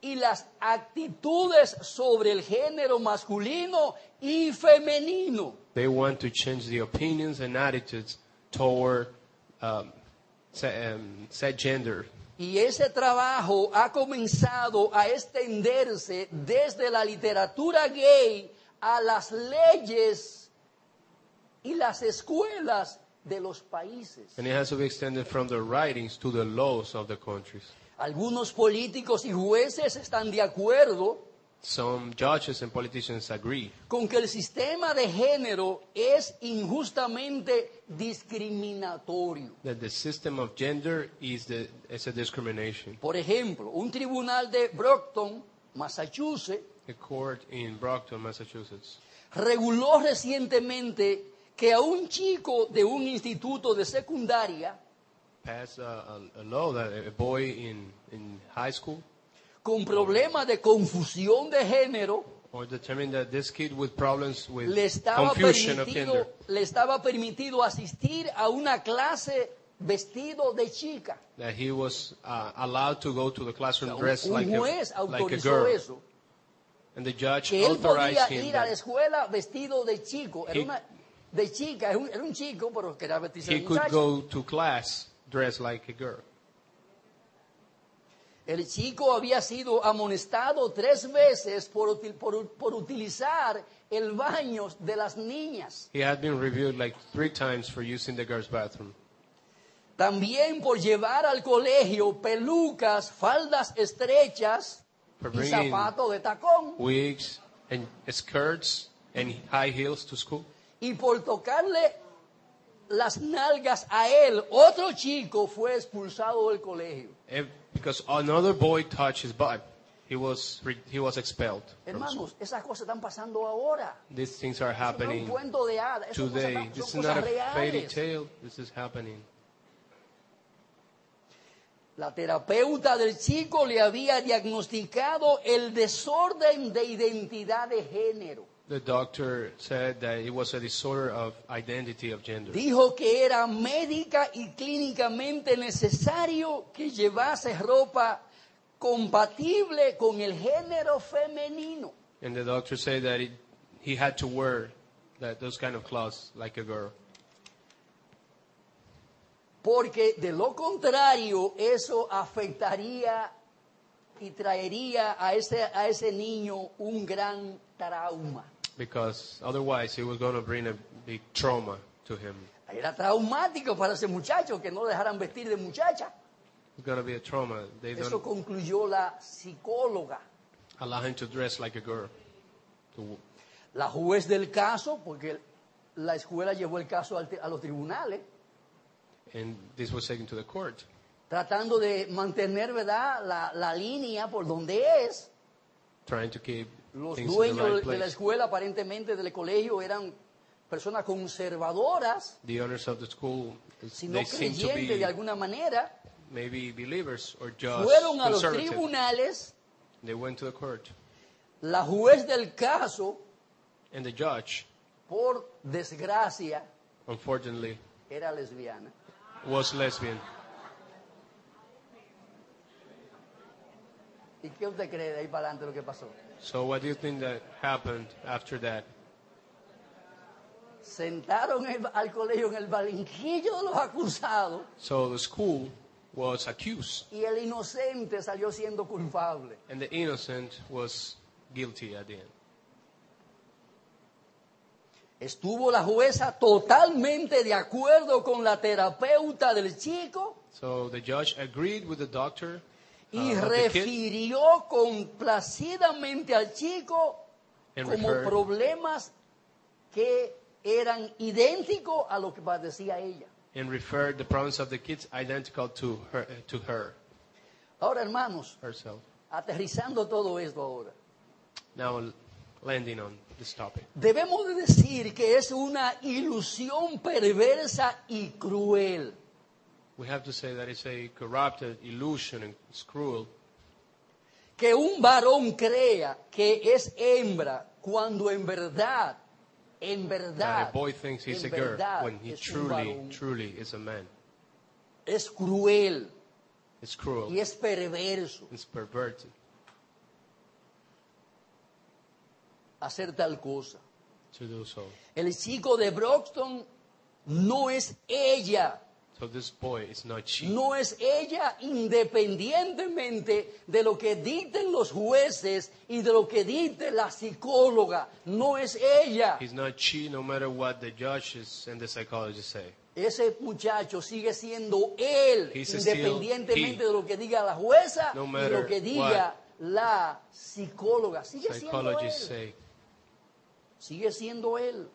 y las actitudes sobre el género masculino y femenino. They want to change the opinions and attitudes toward um, sa- um, said gender. Y ese trabajo ha comenzado a extenderse desde la literatura gay a las leyes y las escuelas de los países. And it has to be extended from the writings to the laws of the countries. Algunos políticos y jueces están de acuerdo Some judges and politicians agree con que el sistema de género es injustamente discriminatorio. that the system of gender is, the, is a discrimination. Por ejemplo, un tribunal de Brockton, Massachusetts, A court in Brockton, Massachusetts, reguló recientemente que a un chico de un instituto de secundaria passed a, a, a law that a boy in, in high school con problemas de confusión de género or determined that this kid with problems with le estaba confusion of gender, permitido, le estaba permitido asistir a una clase vestido de chica. that he was uh, allowed to go to the classroom Un, dressed un like juez a, like a autorizó girl. eso, And the judge que él podía authorized him ir a la that escuela vestido de chico. Era He- una de chica, era un, era un chico, pero quería vestirse he de could muchacha. go to class dressed like a girl. El chico había sido amonestado tres veces por, util- por, por utilizar el baño de las niñas. He had been reviewed like three times for using the girls' bathroom. También por llevar al colegio pelucas, faldas estrechas For y bringing zapatos de tacón. wigs and skirts and high heels to school. Y por tocarle las nalgas a él, otro chico fue expulsado del colegio. Eh, Because another boy touched his butt, he was re- he was expelled from school. Hermanos, esas cosas están pasando ahora. These things are Eso no es happening un cuento de hadas, esas cosas today. son This is cosas not a fairy reales. tale. This is happening. La terapeuta del chico le había diagnosticado el desorden de identidad de género. The doctor said that it was a disorder of identity of gender. Dijo que era médica y clínicamente necesario que llevase ropa compatible con el género femenino. And the doctor said that it, he had to wear that those kind of clothes like a girl. Porque de lo contrario, eso afectaría y traería a ese, a ese niño un gran trauma. Because otherwise it was going to bring a big trauma to him. Era traumático para ese muchacho que no dejaran vestir de muchacha. It's going to be a trauma. They Eso don't concluyó la psicóloga. allow him to dress like a girl. To- La juez del caso, porque la escuela llevó el caso al tri- a los tribunales, and this was taken to the court, tratando de mantener, ¿verdad?, la, la línea por donde es. trying to keep Los things in the dueños right de la place. escuela, aparentemente del colegio, eran personas conservadoras, The owners of the school, si no they seem to creyentes de be alguna manera, maybe believers or just fueron a los conservative. tribunales. They went to the court, La juez del caso, and the judge, por desgracia, unfortunately, era lesbiana. was lesbian. ¿Y qué usted cree de ahí para adelante lo que pasó? So what do you think that happened after that? Sentaron el- al colegio en el banquillo de los acusados So the school was accused, y el inocente salió siendo culpable. and the innocent was guilty at the end. Estuvo la jueza totalmente de acuerdo con la terapeuta del chico So the judge agreed with the doctor uh, y of the kid refirió complacidamente al chico and como referred, problemas que eran idénticos a lo que padecía ella. and referred the problems of the kids identical to her, to her Ahora, hermanos, herself. aterrizando todo esto ahora, Now landing on this topic. debemos de decir que es una ilusión perversa y cruel We have to say that it's a corrupted illusion and it's cruel que un varón crea que es hembra cuando en verdad, en that verdad, a boy thinks he's a en girl verdad when he es un truly, varón. truly is a man. Es cruel It's cruel. y es perverso. It's perverted. hacer tal cosa. to do so. El chico de Brockton no es ella. So this boy is not she. No es ella independientemente de lo que dicten los jueces y de lo que dicte la psicóloga. No es ella. He's not she, no matter what the judges and the psychologists say. Ese muchacho sigue siendo él, He's independientemente still he. de lo que diga la jueza No y matter lo que diga la psicóloga. Sigue siendo Psychologists él. say. Sigue siendo él.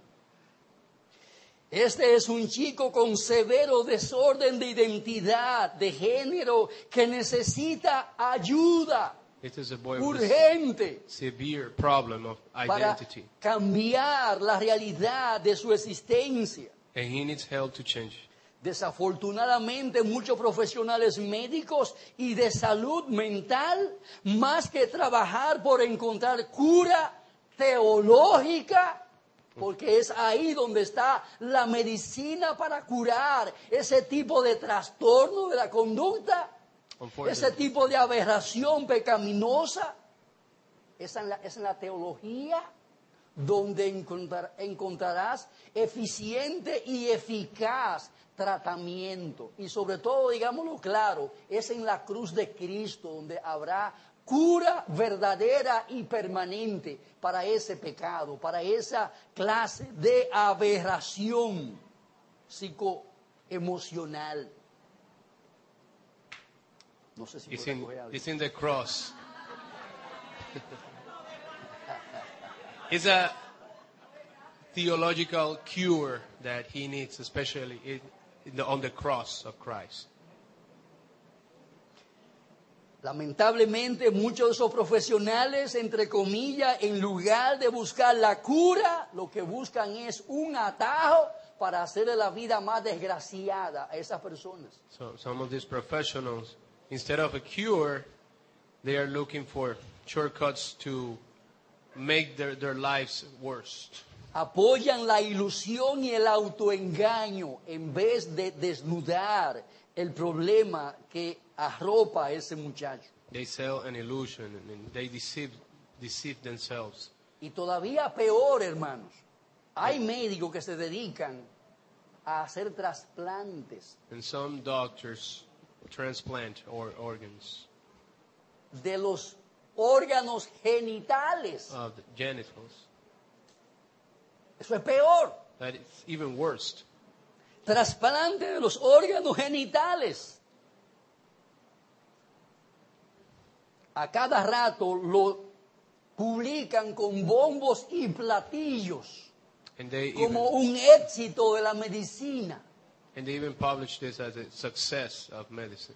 Este es un chico con severo desorden de identidad, de género, que necesita ayuda It is a boy with a urgente severe problem of para identity. cambiar la realidad de su existencia. And he needs help to change. Desafortunadamente, muchos profesionales médicos y de salud mental, más que trabajar por encontrar cura teológica, porque es ahí donde está la medicina para curar ese tipo de trastorno de la conducta, ese Unfortunately, tipo de aberración pecaminosa, es en la, es en la teología donde encontrar, encontrarás eficiente y eficaz tratamiento. Y sobre todo, digámoslo claro, es en la cruz de Cristo donde habrá cura verdadera y permanente para ese pecado, para esa clase de aberración psicoemocional. No sé si it's puedo in, coger algo. it's in the cross. It's a theological cure that he needs, especially in, in the, on the cross of Christ. Lamentablemente, muchos de esos profesionales, entre comillas, en lugar de buscar la cura, lo que buscan es un atajo para hacerle la vida más desgraciada a esas personas. So some of these professionals, instead of a cure, they are looking for shortcuts to make their, their lives worse. Apoyan la ilusión y el autoengaño en vez de desnudar el problema que arropa a ese muchacho. They sell an illusion and they deceive, deceive themselves. Y todavía peor, hermanos, hay médicos que se dedican a hacer trasplantes And some doctors transplant or organs de los órganos genitales. of the genitals. Eso es peor. That is even worse. Trasplante de los órganos genitales. A cada rato lo publican con bombos y platillos And they como even, un éxito de la medicina. and they even publish this as a success of medicine.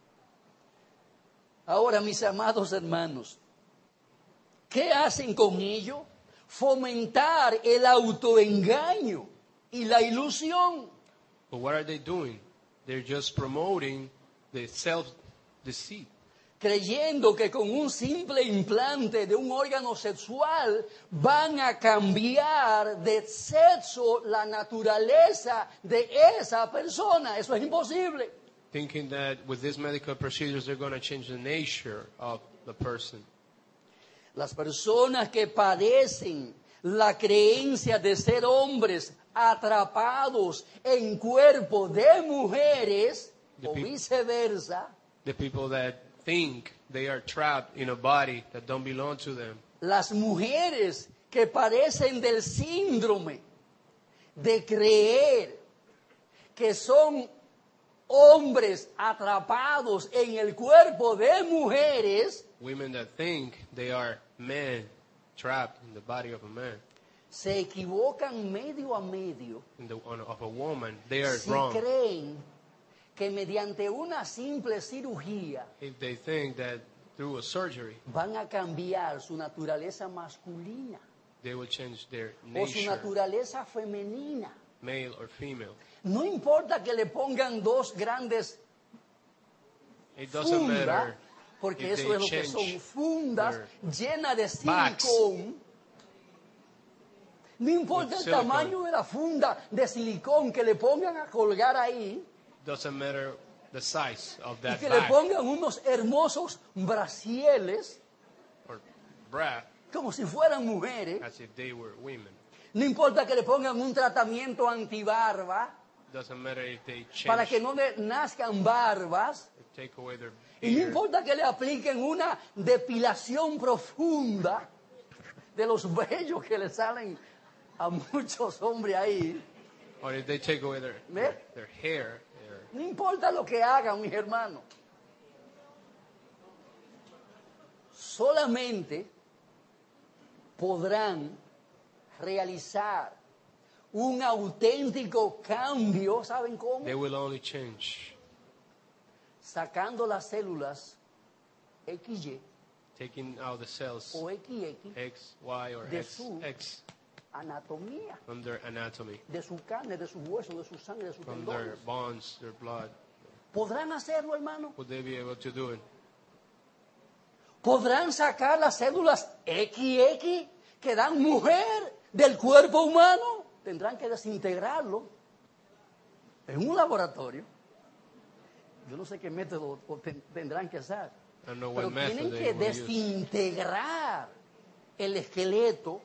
Ahora, mis amados hermanos, ¿qué hacen con ello? Fomentar el autoengaño y la ilusión. But what are they doing? They're just promoting the self-deceit. Creyendo que con un simple implante de un órgano sexual van a cambiar de sexo la naturaleza de esa persona. Eso es imposible. Thinking that with these medical procedures they're going to change the nature of the person. Las personas que padecen la creencia de ser hombres atrapados en cuerpo de mujeres The o peop- viceversa, The people that think they are trapped in a body that don't belong to them. las mujeres que padecen del síndrome de creer que son hombres atrapados en el cuerpo de mujeres, Women that think they are men trapped in the body of a man, se equivocan medio a medio in the on, of a woman. They are si wrong creen que mediante una simple cirugía if they think that through a surgery van a cambiar su naturaleza masculina they will change their o su nature, naturaleza femenina. male or female. No importa que le pongan dos grandes It doesn't fundas, matter porque if eso they es lo que change son fundas their llenas de bags. silicón. No importa el With silicone. tamaño de la funda de silicón que le pongan a colgar ahí Doesn't matter the size of y that que le bag pongan unos hermosos brasieles. or bra. como si fueran mujeres. as if they were women. No importa que le pongan un tratamiento antibarba Doesn't matter if they para change, que no le nazcan barbas. take away their Y no beard. importa que le apliquen una depilación profunda de los vellos que le salen a muchos hombres ahí. Or if they take away their, ¿Ve? their, their hair, their, No importa lo que hagan, mis hermanos. Solamente podrán realizar un auténtico cambio, ¿saben cómo? they will only change, Sacando las células equis ye taking out the cells o equis equis, X, Y, or De X, su- X anatomía, from their anatomy, de su carne, de sus huesos, de su sangre, de sus from their tendones. bones, their blood. ¿Podrán hacerlo, hermano? Would they be able to do it? ¿Podrán sacar las células equis equis que dan mujer del cuerpo humano? Tendrán que desintegrarlo en un laboratorio. Yo no sé qué método ten- tendrán que usar. I don't know Pero what method tienen they que will use. desintegrar el esqueleto,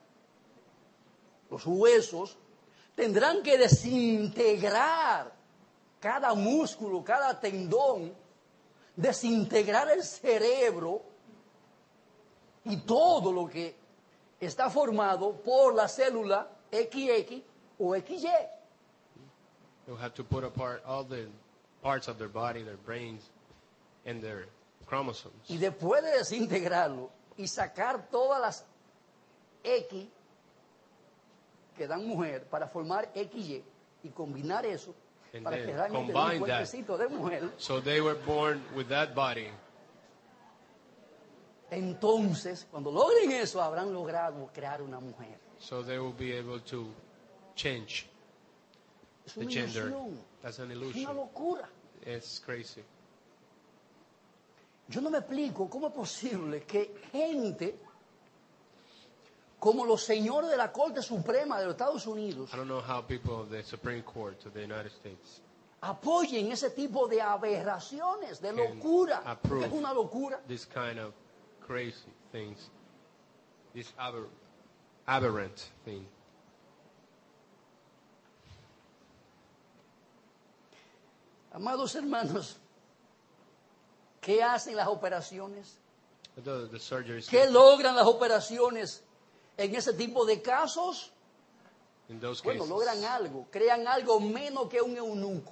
los huesos. Tendrán que desintegrar cada músculo, cada tendón, desintegrar el cerebro y todo lo que está formado por la célula equis equis o equis ye. They'll have to put apart all the parts of their body, their brains, and their chromosomes. Y después de desintegrarlo y sacar todas las X que dan mujer para formar equis ye y combinar eso And para then que realmente dé un combine that. cuerpecito de mujer, So they were born with that body. entonces cuando logren eso habrán logrado crear una mujer. So they will be able to change Es the una gender. ilusión, That's an es una illusion. locura. It's crazy. Yo no me explico cómo es posible que gente como los señores de la Corte Suprema de los Estados Unidos I don't know how people of the Supreme Court of the United States apoyen ese tipo de aberraciones, de Can locura. approve. Porque es una locura. this kind of crazy things, this aber, aberrant thing. Amados hermanos, ¿qué hacen las operaciones? The, the surgeries ¿Qué logran las operaciones en ese tipo de casos? in those Bueno, cases, logran algo, crean algo menos que un eunuco.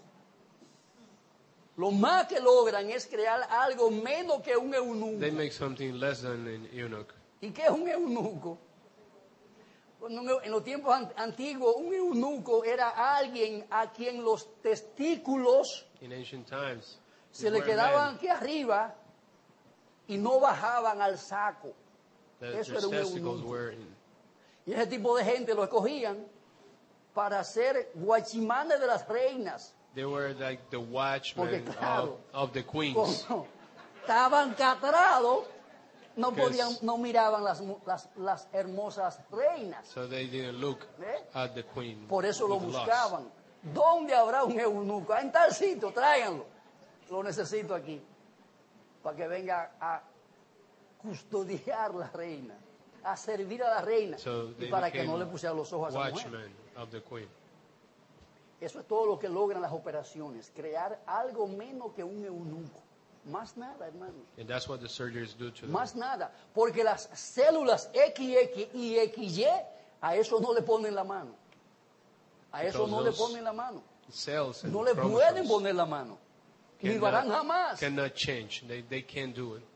Lo más que logran es crear algo menos que un eunuco. they make something less than an eunuch. ¿Y qué es un eunuco? Bueno, en los tiempos an- antiguos, un eunuco era alguien a quien los testículos In ancient times, se they le were quedaban men aquí arriba y no bajaban al saco. that Eso their era un testicles eunuco. were in. Y ese tipo de gente lo escogían para ser guachimanes de las reinas. They were like the watchmen Porque, claro, of, of the queens. Como estaban castrados, no Que podían, es- no miraban las, mu- las, las hermosas reinas. So they didn't look ¿Eh? at the queen. Por eso lo with lust. buscaban. ¿Dónde habrá un eunuco? Ah, en tal sitio, tráiganlo. Lo necesito aquí. Para que venga a custodiar la reina, a servir a la reina. So Y they para que became no le pusiera los ojos a esa mujer. watchmen of the queen. Eso es todo lo que logran las operaciones. Crear algo menos que un eunuco. Más nada, hermanos. And that's what the surgeries do to them. Más nada. Porque las células equis equis y equis ye, a eso no le ponen la mano. A eso Because no le those ponen la mano. Cells and No le chromosomes pueden poner la mano. Ni lo cannot- harán jamás. Cannot change. They, they can't do it.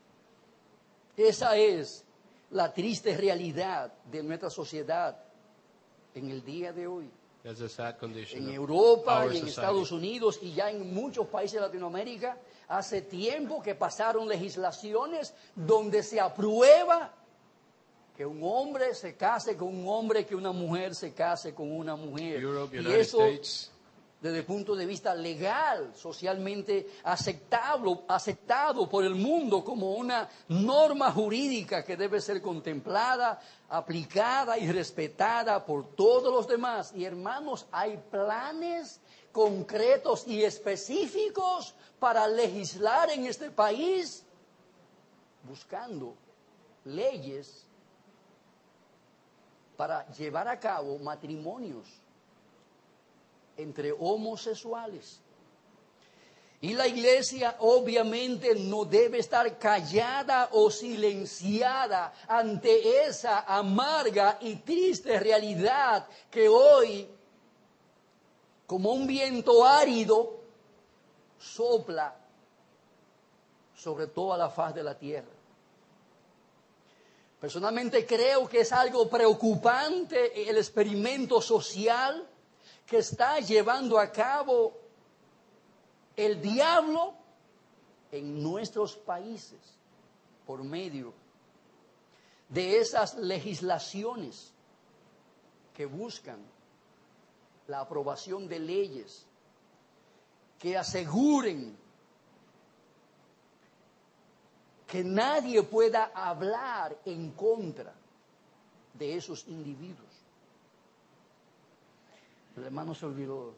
Esa es la triste realidad de nuestra sociedad en el día de hoy. That's a sad condition. En of Europa our y en society. Estados Unidos y ya en muchos países de Latinoamérica, hace tiempo que pasaron legislaciones donde se aprueba que un hombre se case con un hombre, que una mujer se case con una mujer. Europe, y United eso, States, desde el punto de vista legal, socialmente aceptable, aceptado por el mundo como una norma jurídica que debe ser contemplada, aplicada y respetada por todos los demás. Y hermanos, hay planes concretos y específicos para legislar en este país, buscando leyes para llevar a cabo matrimonios entre homosexuales. Y la iglesia obviamente no debe estar callada o silenciada ante esa amarga y triste realidad que hoy, como un viento árido, sopla sobre toda la faz de la tierra. Personalmente creo que es algo preocupante el experimento social que está llevando a cabo el diablo en nuestros países por medio de esas legislaciones que buscan la aprobación de leyes que aseguren que nadie pueda hablar en contra de esos individuos. El hermano se olvidó.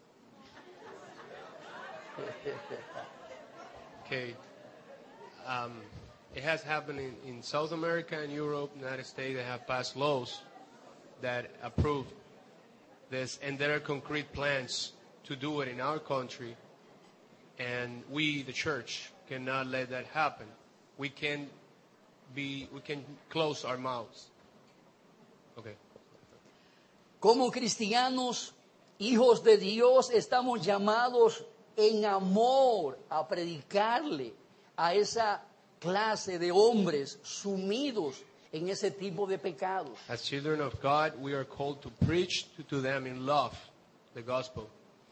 Okay. Um, it has happened in, in South America and Europe, United States. They have passed laws that approve this, and there are concrete plans to do it in our country. And we, the church, cannot let that happen. We can be, we can close our mouths. Okay. Como cristianos, hijos de Dios, estamos llamados en amor a predicarle a esa clase de hombres sumidos en ese tipo de pecados. As children of God, we are called to preach to, to them in love the gospel.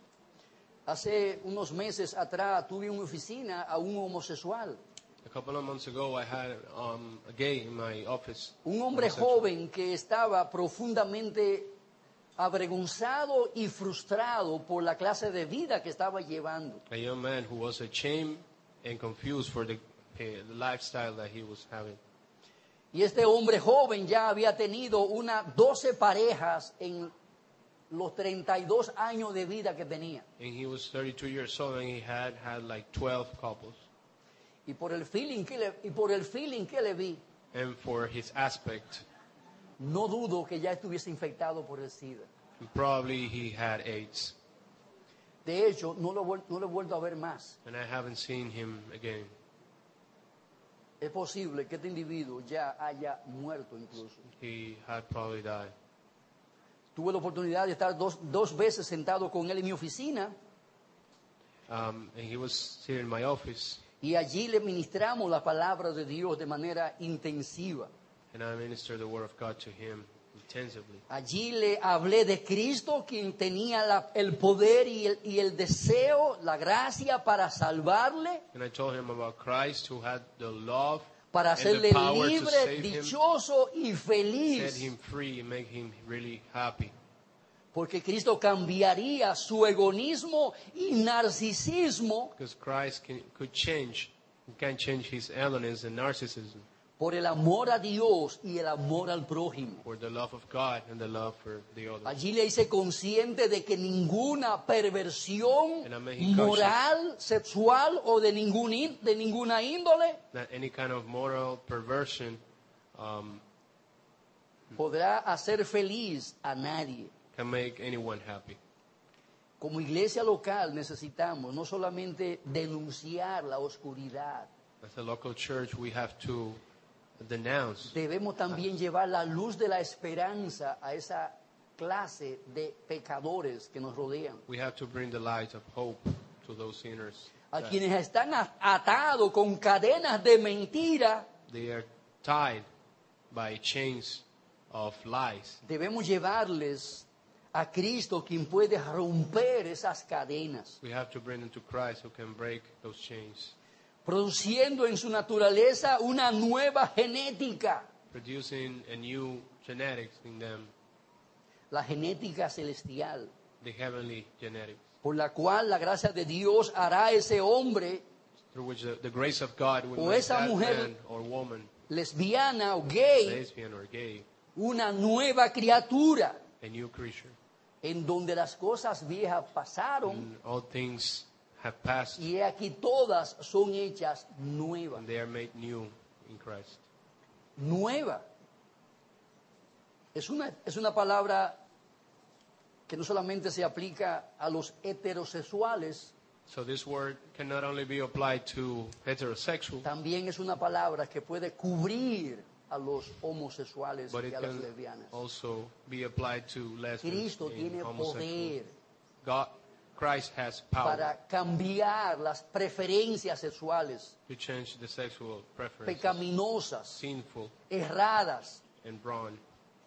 Hace unos meses atrás tuve en mi oficina a un homosexual. A couple of months ago, I had um, a gay in my office. Un hombre joven que estaba profundamente avergonzado y frustrado por la clase de vida que estaba llevando. A young man who was ashamed and confused for the, uh, the lifestyle that he was having. Y este hombre joven ya había tenido unas doce parejas en los treinta y dos años de vida que tenía. And he was thirty-two years old, and he had had like twelve couples. Y por el feeling que le, y por el feeling que le vi, And for his aspect, no dudo que ya estuviese infectado por el SIDA. probably he had AIDS. De hecho, no lo, vuel- no lo he vuelto a ver más. And I haven't seen him again. Es posible que este individuo ya haya muerto incluso. He had probably died. Tuve la oportunidad de estar dos, dos veces sentado con él en mi oficina Um, and he was here in my office, y allí le ministramos la palabra de Dios de manera intensiva. and I ministered the word of God to him intensively. Allí le hablé de Cristo, quien tenía la- el poder y el, y el deseo, la gracia para salvarle, And I told him about Christ, who had the love para and the hacerle power to libre, save him, dichoso y set feliz. him free, and make him really happy. Porque Cristo cambiaría su egoísmo y narcisismo Because Christ can, could change, he can change his illness and narcissism por el amor a Dios y el amor al prójimo. for the love of God and the love for the other. Allí le hice consciente de que ninguna perversión And I made him moral, sexual o de, ningún, ín- de ninguna índole That any kind of moral perversion um, podrá hacer feliz a nadie. can make anyone happy. Como iglesia local necesitamos no solamente denunciar la oscuridad, As a local church, we have to denounce. debemos también llevar la luz de la esperanza a esa clase de pecadores que nos rodean, We have to bring the light of hope to those sinners. a that quienes están a- atados con cadenas de mentira. They are tied by chains of lies. Debemos llevarles a Cristo, quien puede romper esas cadenas, We have to bring them to Christ, who can break those chains, produciendo en su naturaleza una nueva genética, producing a new genetics in them, la genética celestial, the heavenly genetics, por la cual la gracia de Dios hará ese hombre through which the, the grace of God will O make esa that mujer- man or woman, lesbiana o gay, lesbian or gay, una nueva criatura, a new creature. en donde las cosas viejas pasaron And all things have passed, y he aquí todas son hechas nuevas. and they are made new in Christ. Nueva. Es una, es una palabra que no solamente se aplica a los heterosexuales, So this word can not only be applied to heterosexual, también es una palabra que puede cubrir a los homosexuales but y it a las can lesbianas. also be applied to lesbians Cristo and tiene homosexual. poder God, Christ has power para cambiar las preferencias sexuales to change the sexual preferences, pecaminosas, sinful erradas, and wrong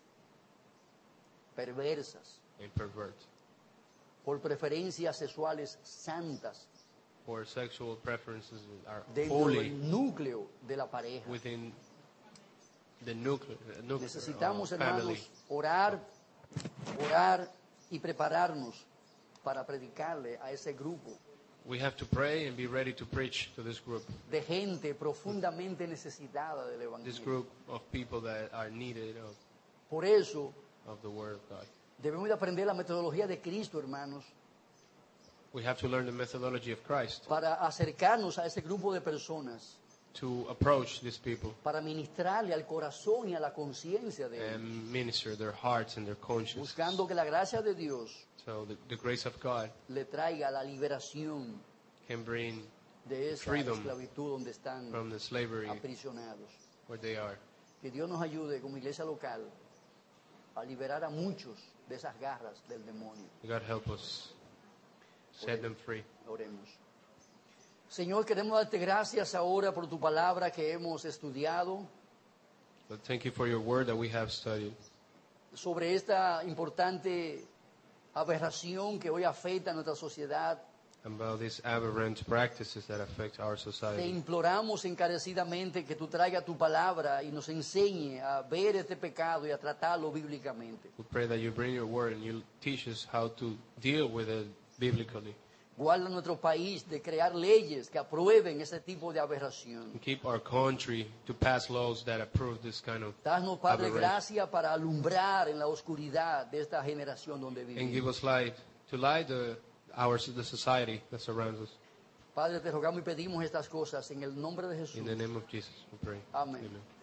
perversas, and pervert, por preferencias sexuales santas for sexual preferences that are dentro holy del núcleo de la pareja. within the nuclear, nuclear Necesitamos, uh, family. hermanos, orar, orar y prepararnos para predicarle a ese grupo We have to pray and be ready to preach to this group, de gente profundamente necesitada del this Evangelio. group of people that are needed of, Por eso of the Word of God. debemos de aprender la metodología de Cristo, hermanos, We have to learn the methodology of Christ para acercarnos a ese grupo de personas, to approach these people para ministrarle al corazón y a la conciencia de ellos, and minister their hearts and their conscience. buscando que la gracia de Dios So the, the grace of God le traiga la liberación can bring de esa freedom esclavitud donde están from the slavery aprisionados. where they are. Que Dios nos ayude como iglesia local a liberar a muchos de esas garras del demonio. God help us set them free. Oremos. Señor, queremos darte gracias ahora por tu palabra que hemos estudiado But thank you for your word that we have studied sobre esta importante aberración que hoy afecta a nuestra sociedad. about these aberrant practices that affect our Te society. imploramos encarecidamente que tú traigas tu palabra y nos enseñe a ver este pecado y a tratarlo bíblicamente. We pray that you bring your word and you teach us how to deal with it biblically. Guarda nuestro país de crear leyes que aprueben ese tipo de aberración. And keep our country to pass laws that approve this kind of Danos, Padre, aberration. gracia para alumbrar en la oscuridad de esta generación donde And give vivimos. us light to light the our the society that surrounds us. Padre, te rogamos y pedimos estas cosas en el nombre de Jesús. In the name of Jesus, we pray. Amén. Amen.